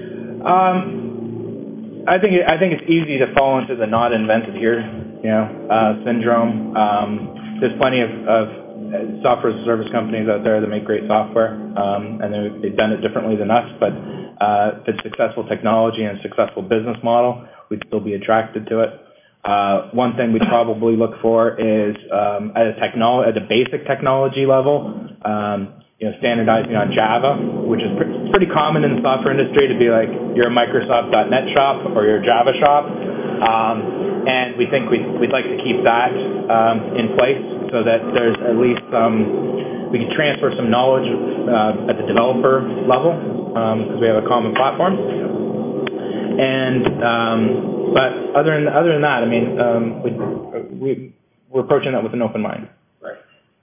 Um, I think it, I think it's easy to fall into the not invented here, you know, uh, syndrome. Um, there's plenty of, of software as a service companies out there that make great software, um, and they've, they've done it differently than us. But uh, if it's successful technology and a successful business model, we'd still be attracted to it. Uh, one thing we'd probably look for is um, at a technolo- at a basic technology level, um, you know, standardizing on Java, which is pr- pretty common in the software industry to be like, you're a Microsoft dot net shop or you're a Java shop. Um, and we think we'd, we'd like to keep that um, in place so that there's at least some, we can transfer some knowledge uh, at the developer level because um, we have a common platform. And um, but other than other than that, I mean, um, we, we we're approaching that with an open mind. Right.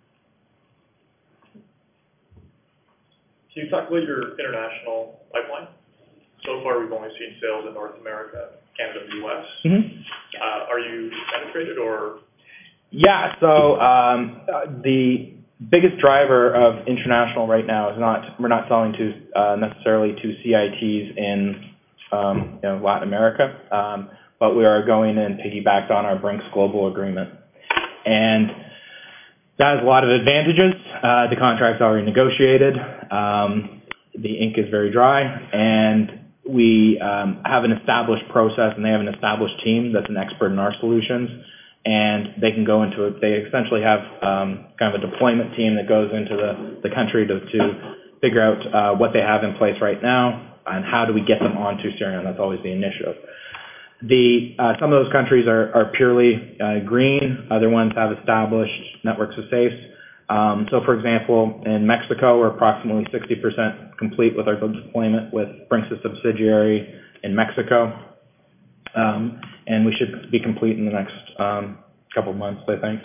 Can you talk about your international pipeline? So far, we've only seen sales in North America, Canada, and the U S. Mm-hmm. Uh, are you penetrated or? Yeah. So um, the biggest driver of international right now is not we're not selling to uh, necessarily to C I Ts in um, you know, Latin America, um, but we are going in piggybacked on our Brinks Global Agreement, and that has a lot of advantages. Uh, the contract's already negotiated. Um, the ink is very dry, and we um, have an established process, and they have an established team that's an expert in our solutions, and they can go into it. They essentially have um, kind of a deployment team that goes into the, the country to, to figure out uh, what they have in place right now and how do we get them onto Cirion. That's always the initiative. The, uh, some of those countries are, are purely uh, green. Other ones have established networks of safes. Um, so, for example, in Mexico, we're approximately sixty percent complete with our deployment with Brinks' subsidiary in Mexico. Um, and we should be complete in the next um, couple of months, I think.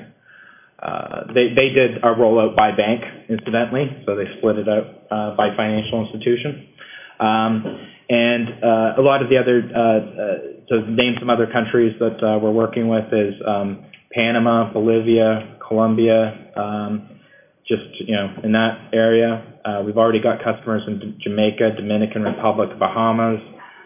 Uh, they, they did our rollout by bank, incidentally, so they split it out uh, by financial institution. Um, and uh, a lot of the other, uh, uh, to name some other countries that uh, we're working with is um, Panama, Bolivia, Colombia, um, just, you know, in that area. Uh, we've already got customers in Jamaica, Dominican Republic, Bahamas.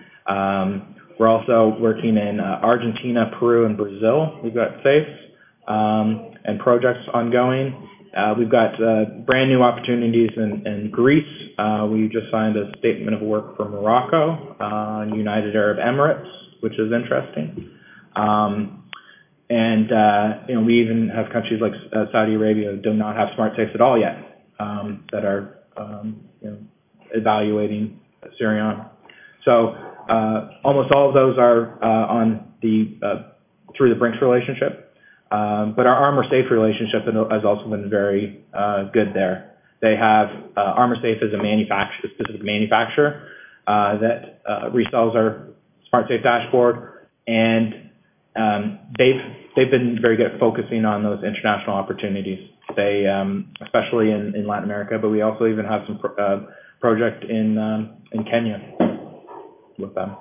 Um, we're also working in uh, Argentina, Peru, and Brazil. We've got safes um, and projects ongoing. Uh, we've got uh, brand new opportunities in, in Greece. Uh, we just signed a statement of work for Morocco, uh, United Arab Emirates, which is interesting. Um, and, uh, you know, we even have countries like uh, Saudi Arabia that do not have smart safes at all yet um, that are, um, you know, evaluating Cirion. So uh, almost all of those are uh, on the, uh, through the Brinks relationship. Um, but our Armor Safe relationship has also been very uh, good there. They have uh, Armor Safe is a manufacturer, specific manufacturer uh, that uh, resells our Smart Safe dashboard, and um, they've they've been very good at focusing on those international opportunities. They, um, especially in, in Latin America, but we also even have some pro uh, project in um, in Kenya with them.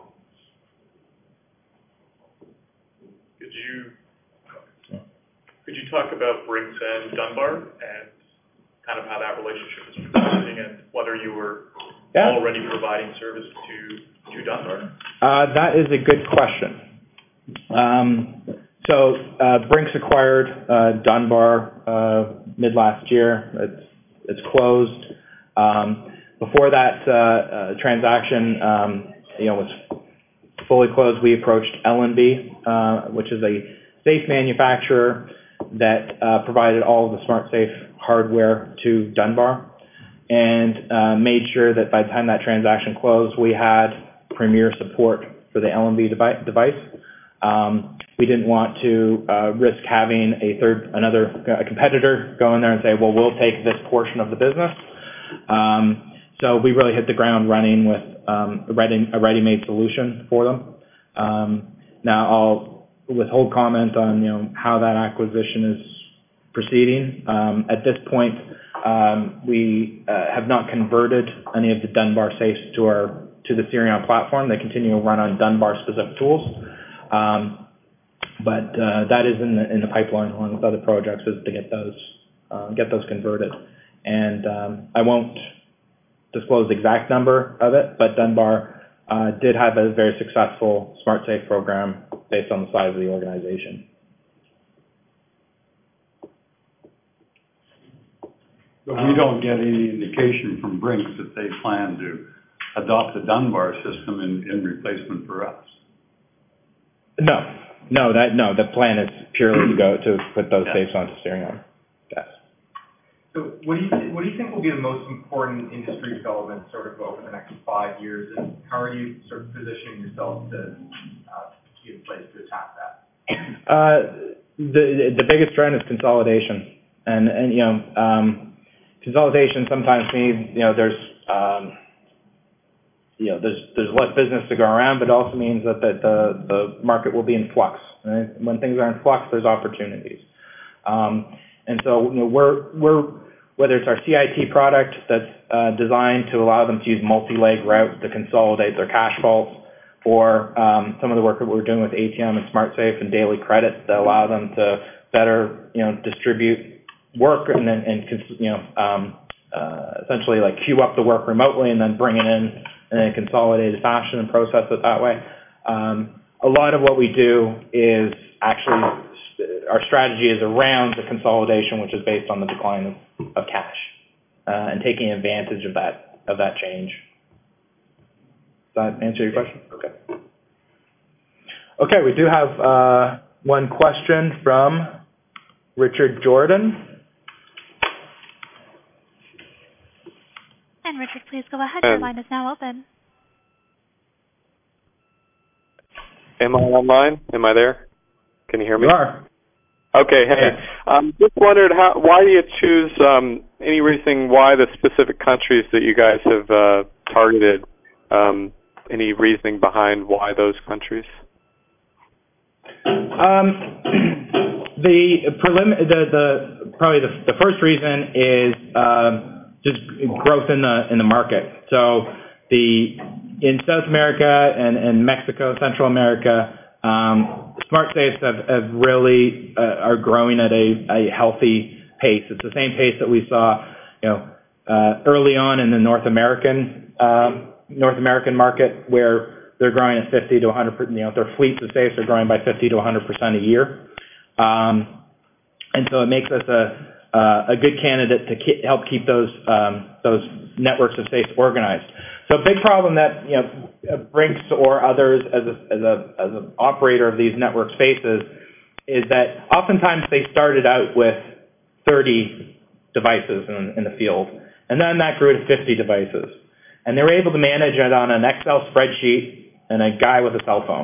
Could you Could you talk about Brinks and Dunbar and kind of how that relationship is progressing and whether you were yeah. already providing service to, to Dunbar? Uh, that is a good question. Um, so uh, Brinks acquired uh, Dunbar uh, mid last year. It's, it's closed. Um, before that uh, uh, transaction um, you know, was fully closed, we approached L and B, uh, which is a safe manufacturer that uh, provided all of the Smart Safe hardware to Dunbar, and uh, made sure that by the time that transaction closed, we had premier support for the L and B devi device. Um, we didn't want to uh, risk having a third, another a competitor go in there and say, well, we'll take this portion of the business. Um, so we really hit the ground running with um, a ready, a ready-made solution for them. Um, now, I'll withhold comment on, you know, how that acquisition is proceeding. Um, at this point, um, we uh, have not converted any of the Dunbar safes to our to the Cirion platform. They continue to run on Dunbar specific tools, um, but uh, that is in the in the pipeline along with other projects is to get those uh, get those converted. And um, I won't disclose the exact number of it, but Dunbar Uh, did have a very successful Smart Safe program based on the size of the organization. But we don't get any indication from Brinks that they plan to adopt the Dunbar system in, in replacement for us. No, no, that no. The plan is purely to go to put those yeah. safes onto Cirion. Yes. So what do you, what do you think will be the most important industry development sort of over the next five years, and how are you sort of positioning yourself to uh, be in place to attack that? Uh, the the biggest trend is consolidation, and and you know um, consolidation sometimes means you know there's um, you know there's there's less business to go around, but it also means that the the, the market will be in flux. Right? When things are in flux, there's opportunities. Um, And so, you know, we're, we're, whether it's our C I T product that's uh, designed to allow them to use multi-leg routes to consolidate their cash vaults, or um, some of the work that we're doing with A T M and SmartSafe and daily credits that allow them to better, you know, distribute work and then, and, you know, um, uh, essentially like queue up the work remotely and then bring it in in a consolidated fashion and process it that way. Um, a lot of what we do is actually our strategy is around the consolidation, which is based on the decline of, of cash, uh, and taking advantage of that of that change. Does that answer your question? Okay. Okay, we do have uh, one question from Richard Jordan. And Richard, please go ahead. Your line is now open. Am I online? Am I there? Can you hear me? You are. Okay, hey. Um, just wondered, how, why do you choose, um, any reason why the specific countries that you guys have uh, targeted, um, any reasoning behind why those countries? Um, the prelim, the, the probably the, the first reason is um, just growth in the in the market. So the in South America and, and Mexico, Central America, um, SmartSafes have, have really uh, are growing at a, a healthy pace. It's the same pace that we saw, you know, uh, early on in the North American uh, North American market, where they're growing at fifty to one hundred percent. You know, their fleets of safes are growing by fifty to one hundred percent a year, um, and so it makes us a uh, a good candidate to ke- help keep those um, those networks of safes organized. So a big problem that, you know, Brinks or others as a, as a, as an operator of these networks faces is that oftentimes they started out with thirty devices in, in the field, and then that grew to fifty devices. And they were able to manage it on an Excel spreadsheet and a guy with a cell phone.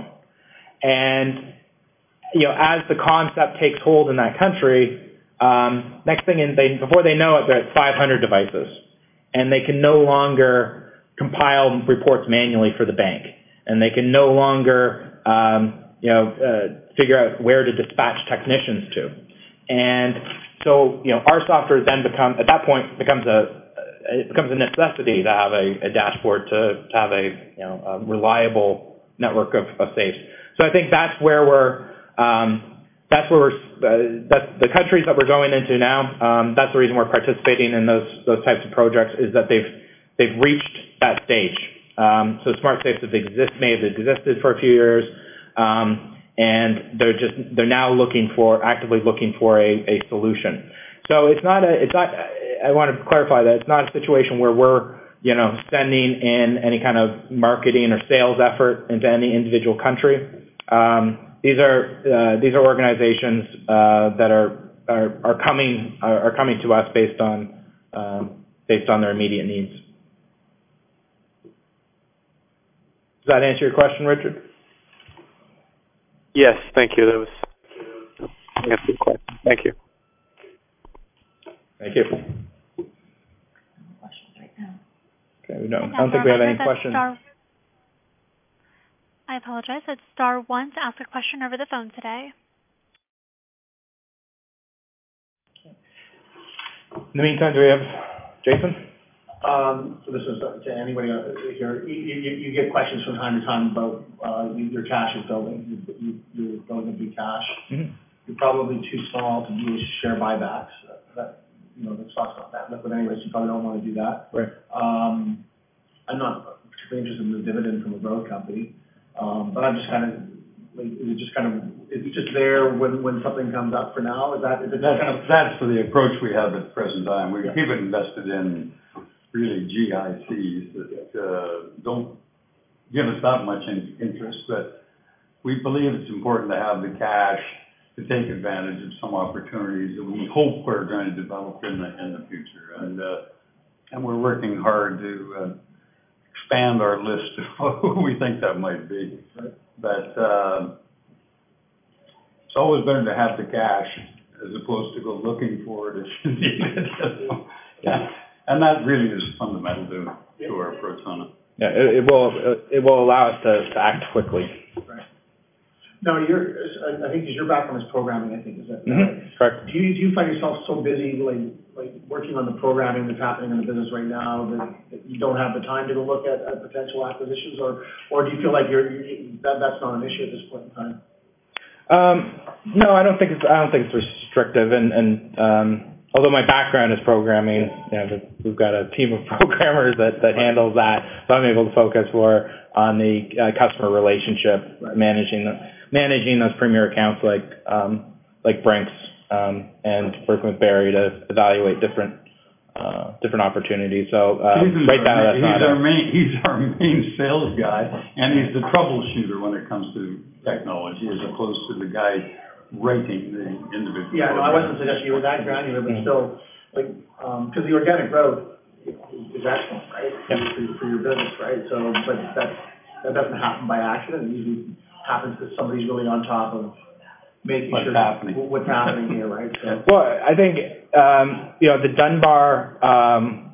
And, you know, as the concept takes hold in that country, um, next thing, in, they, before they know it, they're at five hundred devices. And they can no longer compile reports manually for the bank, and they can no longer, um, you know, uh, figure out where to dispatch technicians to. And so, you know, our software then become at that point becomes a it becomes a necessity to have a, a dashboard to, to have a you know a reliable network of, of safes. So I think that's where we're um, that's where we're uh, that's the countries that we're going into now. Um, that's the reason we're participating in those those types of projects, is that they've they've reached that stage. Um, so SmartSafes have exist may have existed for a few years, um, and they're just they're now looking for actively looking for a, a solution. So it's not a it's not. I want to clarify that it's not a situation where we're you know sending in any kind of marketing or sales effort into any individual country. Um, these are uh, these are organizations uh, that are are, are coming are, are coming to us based on um, based on their immediate needs. Does that answer your question, Richard? Yes, thank you. That was answered the question. Thank you. Thank you. Questions right now. Okay, we don't, I don't think we have any questions. Star, I apologize. It's star one to ask a question over the phone today. In the meantime, do we have Jason? Um, so this is to anybody here. You, you, you get questions from time to time about uh, your cash is building. You, you're building a big cash. Mm-hmm. You're probably too small to do share buybacks. That, you know, the stock's not that liquid anyways. You probably don't want to do that. Right. Um, I'm not particularly interested in the dividend from a growth company, um, but I'm just kind of, like, is it just kind of, is it just there when, when something comes up for now? Is that, is it that's, kind of? That's the approach we have at the present time. We, yeah. We've invested in really G I Cs that uh, don't give us that much in, interest, but we believe it's important to have the cash to take advantage of some opportunities that we hope we're going to develop in the, in the future. And, uh, and we're working hard to, uh, expand our list of who we think that might be. Right. But, uh, it's always better to have the cash as opposed to go looking for it if you need it. Yeah. And that really is fundamental to, to our approach on it. Yeah, it, it will, it will allow us to, to act quickly. Right. Now, your, I think your background is programming, I think, is that Mm-hmm. right? Correct. Do you, do you find yourself so busy, like, like working on the programming that's happening in the business right now that, that you don't have the time to go look at, at potential acquisitions, or, or do you feel like you're, you, that, that's not an issue at this point in time? Um, no, I don't think it's, I don't think it's restrictive, and, and, um, although my background is programming, you know, we've got a team of programmers that, that handles that, so I'm able to focus more on the uh, customer relationship, Right. managing the, managing those premier accounts like, um, like Brinks, um, and working with Barry to evaluate different, uh, different opportunities. So, uh, He's right now, our, that's he's not our a, main, he's our main sales guy, and he's the troubleshooter when it comes to technology, as opposed to the guy writing the individual. Yeah, no, I wasn't suggesting you were that granular, but still, like, um, because the organic growth is excellent, right? Yep. For, for your business, right? So, but that, that doesn't happen by accident. It usually happens because somebody's really on top of making What's sure happening. what's happening here, right? So, well, I think, um, you know, the Dunbar, um,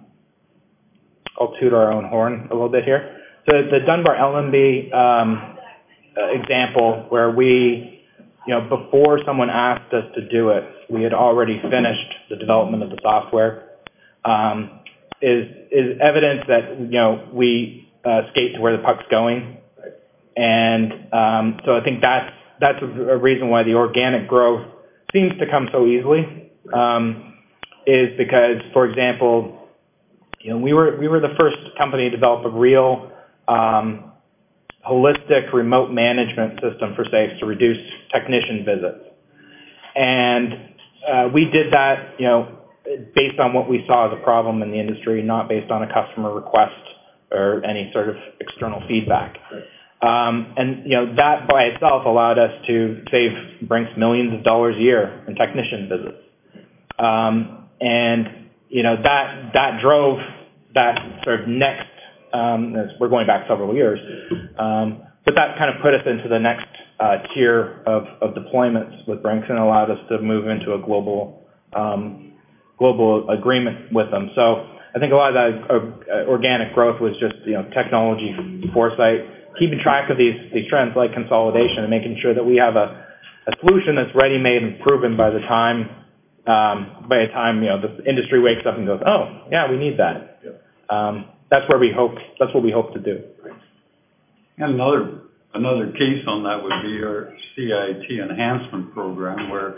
I'll toot our own horn a little bit here. The, the Dunbar L M B, um, uh, example where we, you know, before someone asked us to do it, we had already finished the development of the software, um, is, is evidence that, you know, we, uh, skate to where the puck's going. And, um, so I think that's, that's a, a reason why the organic growth seems to come so easily, um, is because, for example, you know, we were, we were the first company to develop a real, um, holistic remote management system for safes to reduce technician visits. And uh, we did that, you know, based on what we saw as a problem in the industry, not based on a customer request or any sort of external feedback. Um, and, you know, that by itself allowed us to save Brinks millions of dollars a year in technician visits. Um, and, you know, that, that drove that sort of next Um, as we're going back several years, um, but that kind of put us into the next uh, tier of, of deployments with Brinks and allowed us to move into a global um, global agreement with them. So I think a lot of that uh, organic growth was just, you know, technology foresight, keeping track of these these trends like consolidation and making sure that we have a, a solution that's ready-made and proven by the time um, by the time you know the industry wakes up and goes, oh yeah, we need that. Um, That's where we hope. That's what we hope to do. And another another case on that would be our C I T enhancement program, where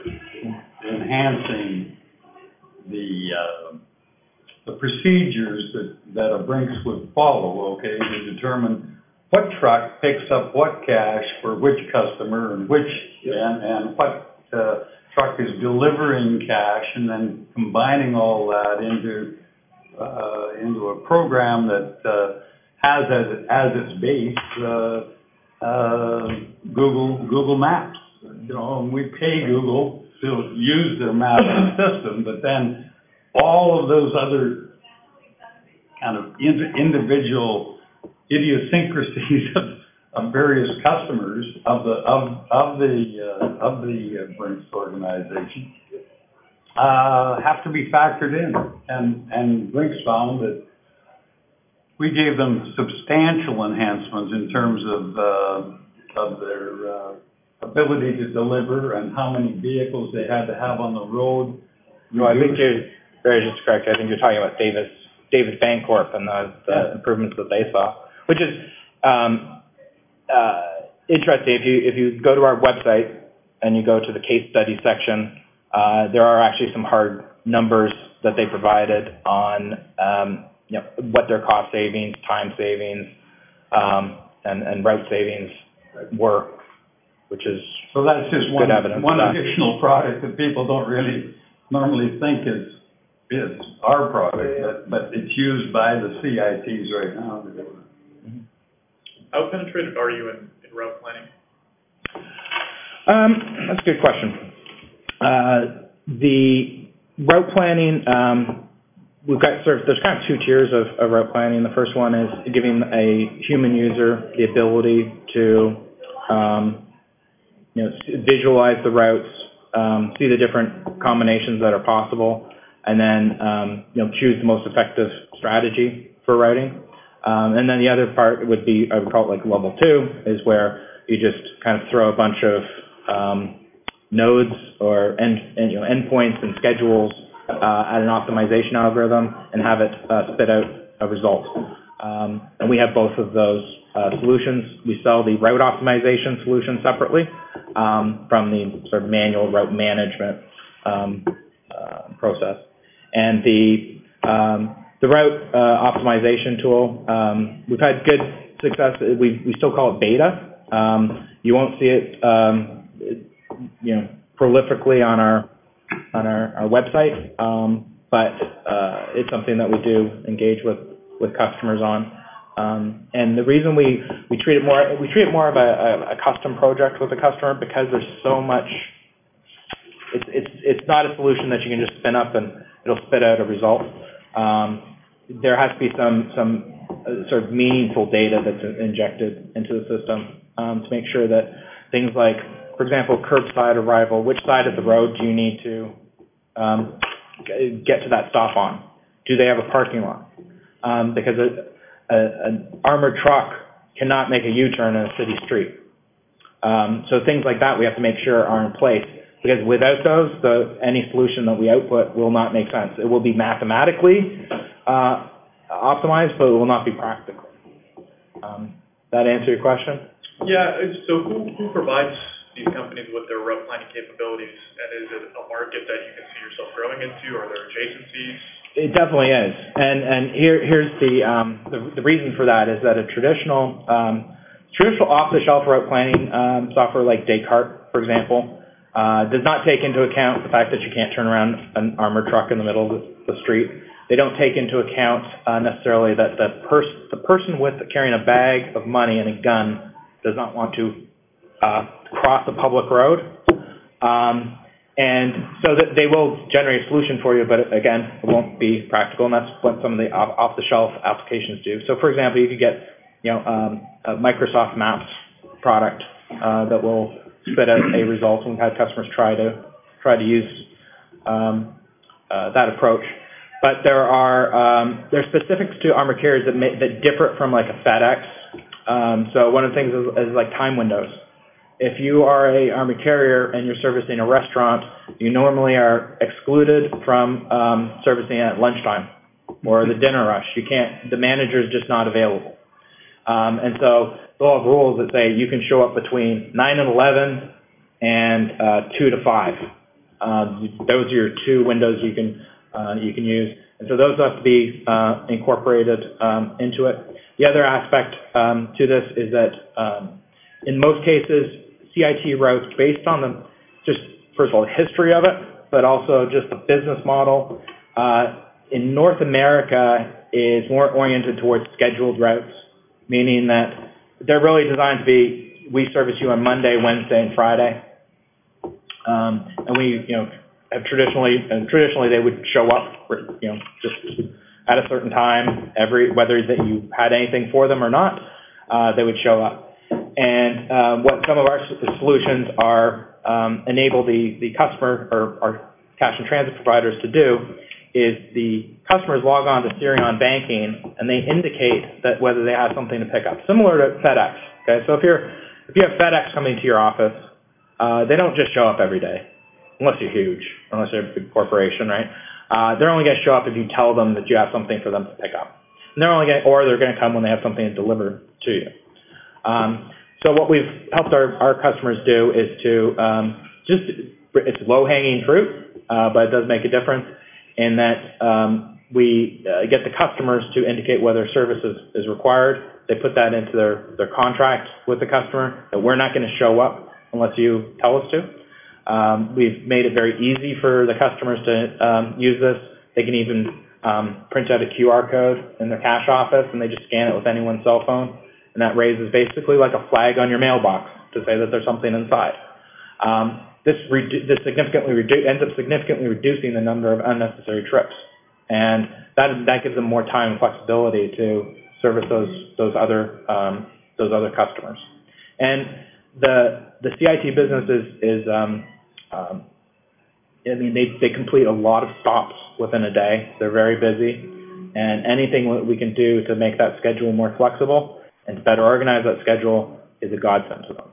enhancing the uh, the procedures that that a Brinks would follow, okay, to determine what truck picks up what cash for which customer and which and and what uh, truck is delivering cash, and then combining all that into Uh, into a program that uh, has as, as its base uh, uh, Google Google Maps. You know, and we pay Google to use their mapping system, but then all of those other kind of ind- individual idiosyncrasies of, of various customers of the of of the uh, of the uh, Brinks organization Uh, have to be factored in, and and Brinks found that we gave them substantial enhancements in terms of uh, of their uh, ability to deliver and how many vehicles they had to have on the road. No, I think you're very just correct. I think you're talking about Davis Davis Bancorp and the, the Yeah. improvements that they saw, which is um, uh, interesting. If you if you go to our website and you go to the case study section. Uh, there are actually some hard numbers that they provided on, um, you know, what their cost savings, time savings, um, and, and route savings were, which is so that's just good one evidence. one additional product that people don't really normally think is is our product, but, but it's used by the C I Ts right now. Mm-hmm. How penetrated are you in, in route planning? Um, that's a good question. Uh, the route planning, um, we've got sort of, there's kind of two tiers of, of route planning. The first one is giving a human user the ability to, um, you know, visualize the routes, um, see the different combinations that are possible, and then, um, you know, choose the most effective strategy for routing. Um, and then the other part would be, I would call it like level two, is where you just kind of throw a bunch of um, nodes or end, and, you know, endpoints and schedules uh, at an optimization algorithm and have it uh, spit out a result. Um, and we have both of those uh, solutions. We sell the route optimization solution separately um, from the sort of manual route management um, uh, process. And the um, the route uh, optimization tool, um, we've had good success. We we still call it beta. Um, you won't see it, um, you know, prolifically on our on our, our website, um, but uh, it's something that we do engage with with customers on. Um, and the reason we we treat it more we treat it more of a, a, a custom project with a customer because there's so much. It's it's it's not a solution that you can just spin up and it'll spit out a result. Um, there has to be some some uh, sort of meaningful data that's injected into the system um, to make sure that things like, for example, curbside arrival, which side of the road do you need to um, get to that stop on? Do they have a parking lot? Um, because a, a, an armored truck cannot make a U-turn in a city street. Um, so things like that we have to make sure are in place. Because without those, the, any solution that we output will not make sense. It will be mathematically uh, optimized, but it will not be practical. Um, that answer your question? Yeah, so who, who provides these companies with their route planning capabilities? And is it a market that you can see yourself growing into? Are there adjacencies? It definitely is. And, and here, here's the, um, the, the reason for that is that a traditional, um, traditional off-the-shelf route planning um, software like Descartes, for example, Uh, does not take into account the fact that you can't turn around an armored truck in the middle of the, the street. They don't take into account uh, necessarily that the, pers- the person with carrying a bag of money and a gun does not want to uh, cross a public road. Um, and so that they will generate a solution for you, but again, it won't be practical, and that's what some of the off- off-the-shelf applications do. So for example, you could get, you know, um, a Microsoft Maps product uh, that will spit out a result, and we've had customers try to try to use um, uh, that approach. But there are um, there are specifics to armored carriers that may, that differ from like a FedEx. Um, so one of the things is, is like time windows. If you are a armored carrier and you're servicing a restaurant, you normally are excluded from um, servicing at lunchtime or the dinner rush. You can't. The manager is just not available. Um, and so they'll have rules that say you can show up between nine and eleven and uh, two to five. Uh, those are your two windows you can uh, you can use. And so those have to be uh, incorporated um, into it. The other aspect um, to this is that um, in most cases, C I T routes, based on the just, first of all, the history of it, but also just the business model, uh, in North America is more oriented towards scheduled routes, meaning that they're really designed to be, we service you on Monday, Wednesday, and Friday. Um, and we, you know, have traditionally, and traditionally they would show up, for, you know, just at a certain time, every, whether that you had anything for them or not, uh, they would show up. And uh, what some of our solutions are um, enable the, the customer or our cash and transit providers to do is the customers log on to Sirion Banking and they indicate that whether they have something to pick up, similar to FedEx. Okay, so if you're if you have FedEx coming to your office, uh, they don't just show up every day, unless you're huge, unless you're a big corporation, right? Uh, they're only going to show up if you tell them that you have something for them to pick up, and they're only going or they're going to come when they have something to deliver to you. Um, so what we've helped our, our customers do is to um, just it's low hanging fruit, uh, but it does make a difference. In that um, we uh, get the customers to indicate whether service is, is required. They put that into their, their contract with the customer, that we're not going to show up unless you tell us to. Um, we've made it very easy for the customers to um, use this. They can even um, print out a Q R code in their cash office, and they just scan it with anyone's cell phone, and that raises basically like a flag on your mailbox to say that there's something inside. Um, this redu- this significantly redu- ends up significantly reducing the number of unnecessary trips, and that that gives them more time and flexibility to service those those other um, those other customers. And the the C I T business is is um, um, I mean they they complete a lot of stops within a day. They're very busy, and anything that we can do to make that schedule more flexible and to better organize that schedule is a godsend to them.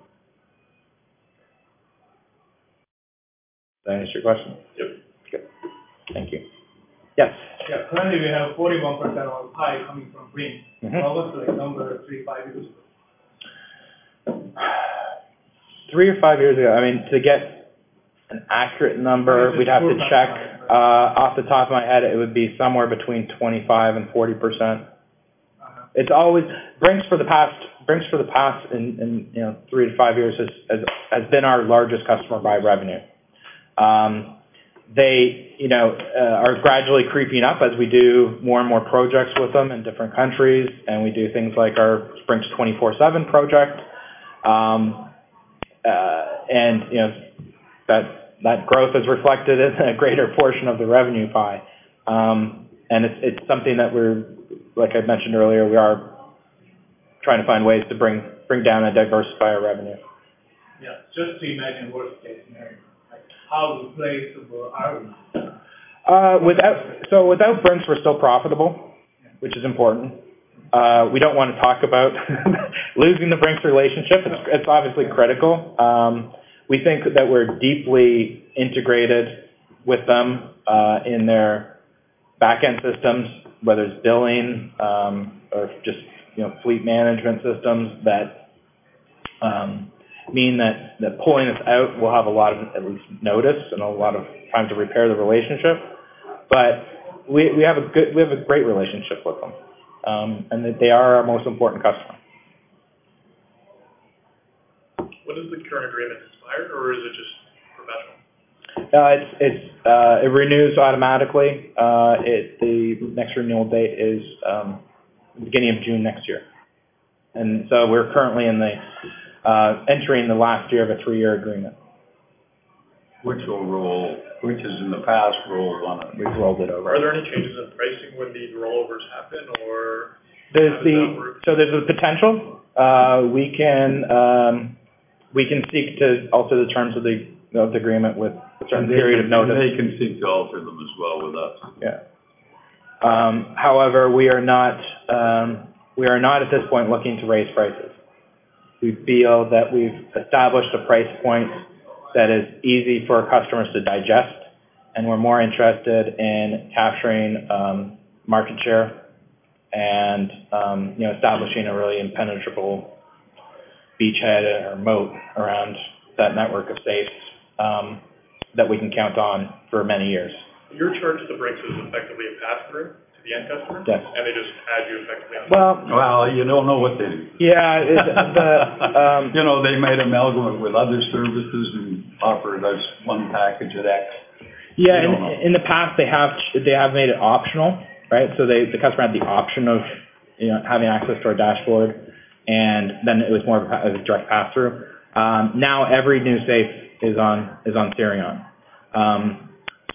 Did that answer your question? Yep. Good. Thank you. Yes. Yeah, currently we have forty-one percent of pie coming from Brinks. Mm-hmm. What was the number three, five years ago? Three or five years ago, I mean, to get an accurate number, we'd have to check. Uh, off the top of my head, it would be somewhere between twenty-five and forty percent. Uh-huh. It's always, Brinks for the past, Brinks for the past in, in you know, three to five years has, has, has been our largest customer by revenue. Um, they, you know, uh, are gradually creeping up as we do more and more projects with them in different countries, and we do things like our Brinks twenty-four seven project. Um, uh, and, you know, that, that growth is reflected in a greater portion of the revenue pie. Um, and it's, it's something that we're, like I mentioned earlier, we are trying to find ways to bring, bring down and diversify our revenue. Yeah, just to imagine worst case scenario. How replaceable are we? Uh, without, so without Brinks, we're still profitable, which is important. Uh, we don't want to talk about losing the Brinks relationship. It's, it's obviously critical. Um, we think that we're deeply integrated with them uh, in their back-end systems, whether it's billing um, or just you know fleet management systems that um, mean that, that pulling us out will have a lot of at least notice and a lot of time to repair the relationship. But we we have a good we have a great relationship with them, um, and that they are our most important customer. When does the current agreement expire, or is it just professional? Uh, it's it's uh, it renews automatically. Uh, it the next renewal date is um, the beginning of June next year, and so we're currently in the uh, entering the last year of a three-year agreement. Which will roll, which is in the past rolled on it. We've rolled it over. Are there any changes in pricing when the rollovers happen, or There's how does the that work? so there's a potential. Uh, we can um, we can seek to alter the terms of the of the agreement with a certain They period of can- notice. They can seek to alter them as well with us. Yeah. Um, however, we are not um, we are not at this point looking to raise prices. We feel that we've established a price point that is easy for our customers to digest, and we're more interested in capturing um, market share and um, you know establishing a really impenetrable beachhead or moat around that network of safes um, that we can count on for many years. Your charge to Brinks is effectively a pass-through to the end customer? Yes. And they just add you effectively on? Well, Well, you don't know what they do. yeah, it, the um, You know, they might amalgamate with other services and offer us one package at X. yeah. You don't know. In, in the past, they have they have made it optional, right? So they the customer had the option of you know having access to our dashboard, and then it was more of a, a direct pass through. Um, now every new safe is on is on Sirion, um,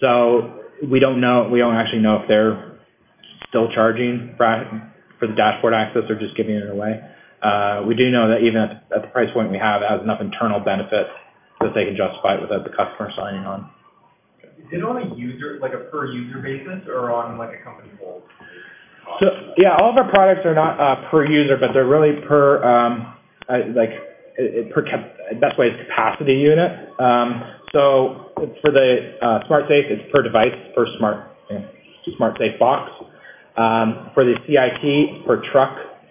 so we don't know we don't actually know if they're still charging for, for the dashboard access or just giving it away. Uh, we do know that even at, at the price point we have, it has enough internal benefit that they can justify it without the customer signing on. Is it on a user, like a per user basis, or on like a company whole? So yeah, all of our products are not uh, per user, but they're really per um, uh, like it, it per cap- best way is capacity unit. Um, so for the uh, smart safe, it's per device, per smart you know, smart safe box. Um, for the C I T, per truck,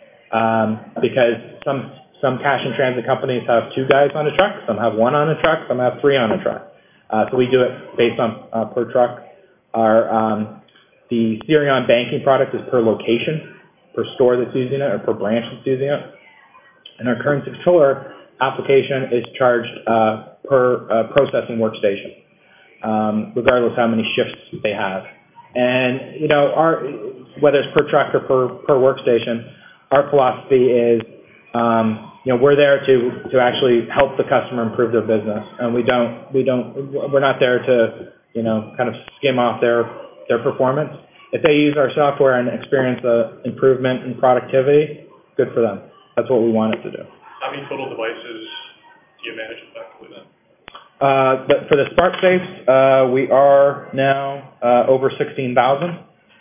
um, because some some cash and transit companies have two guys on a truck, some have one on a truck, some have three on a truck. Uh, so we do it based on uh, per truck. Our um, the Sirion banking product is per location, per store that's using it, or per branch that's using it. And our currency controller application is charged uh, per uh, processing workstation, um, regardless how many shifts they have. And you know, our whether it's per truck or per per workstation, our philosophy is um, you know, we're there to, to actually help the customer improve their business. And we don't, we don't, we're not there to, you know, kind of skim off their, their performance. If they use our software and experience a improvement in productivity, good for them. That's what we want it to do. How many total devices do you manage effectively then? Uh, but for the SmartSafes, uh, we are now uh, over sixteen thousand,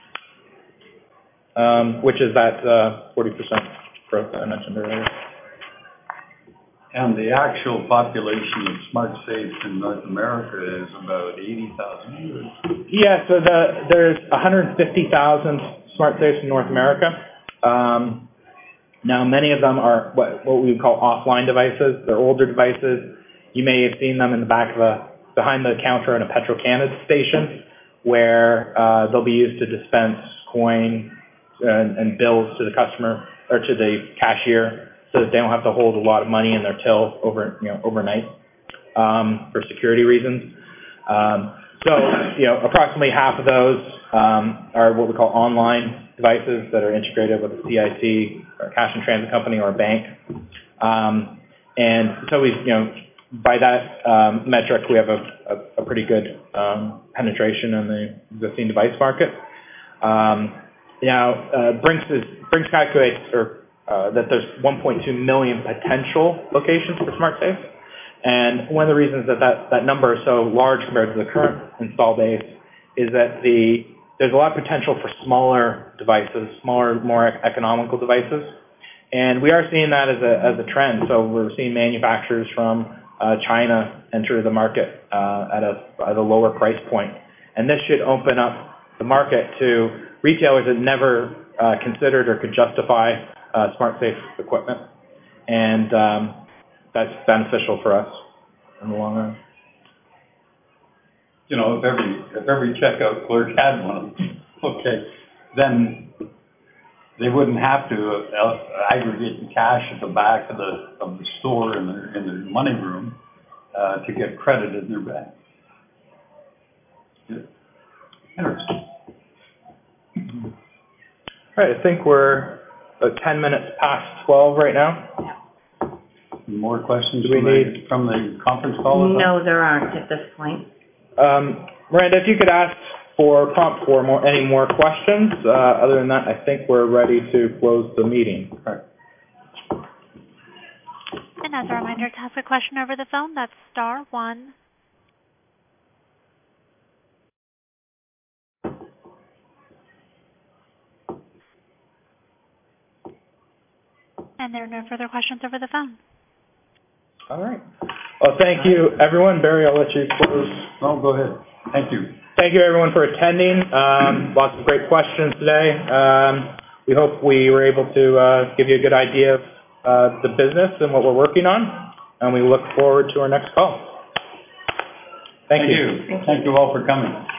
um, which is that uh, forty percent growth that I mentioned earlier. And the actual population of SmartSafes in North America is about eighty thousand. Yeah, so the, there's one hundred fifty thousand SmartSafes in North America. Um, now, many of them are what, what we would call offline devices. They're older devices. You may have seen them in the back of a, behind the counter in a Petro-Canada station, where uh, they'll be used to dispense coin and, and bills to the customer or to the cashier, so that they don't have to hold a lot of money in their till over, you know, overnight um, for security reasons. Um, so, you know, approximately half of those um, are what we call online devices that are integrated with a C I T, or a cash and transit company, or a bank. Um, and so we, you know, by that um, metric, we have a, a, a pretty good um, penetration in the existing device market. Um, now, uh, Brinks is Brinks calculates or Uh, that there's one point two million potential locations for SmartSafe. And one of the reasons that, that that number is so large compared to the current install base is that the there's a lot of potential for smaller devices, smaller, more economical devices. And we are seeing that as a, as a trend. So we're seeing manufacturers from uh, China enter the market uh, at, a, at a lower price point. And this should open up the market to retailers that never uh, considered or could justify Uh, SmartSafe equipment, and um, that's beneficial for us in the long run. You know, if every if every checkout clerk had one of them, okay, then they wouldn't have to uh, aggregate the cash at the back of the of the store in their in their money room uh, to get credit in their bank. Yeah. Interesting. All right, I think we're about ten minutes past twelve right now. More questions Do we from, need... the, from the conference call? No, there aren't at this point. Um, Miranda, if you could ask for prompt for more, any more questions. Uh, other than that, I think we're ready to close the meeting. Right. And as a reminder, to ask a question over the phone, that's star one. And there are no further questions over the phone. All right. Well, thank you, everyone. Barry, I'll let you close. No, go ahead. Thank you. Thank you, everyone, for attending. Um, lots of great questions today. Um, we hope we were able to uh, give you a good idea of uh, the business and what we're working on, and we look forward to our next call. Thank, Thank you. you. Thank you all for coming.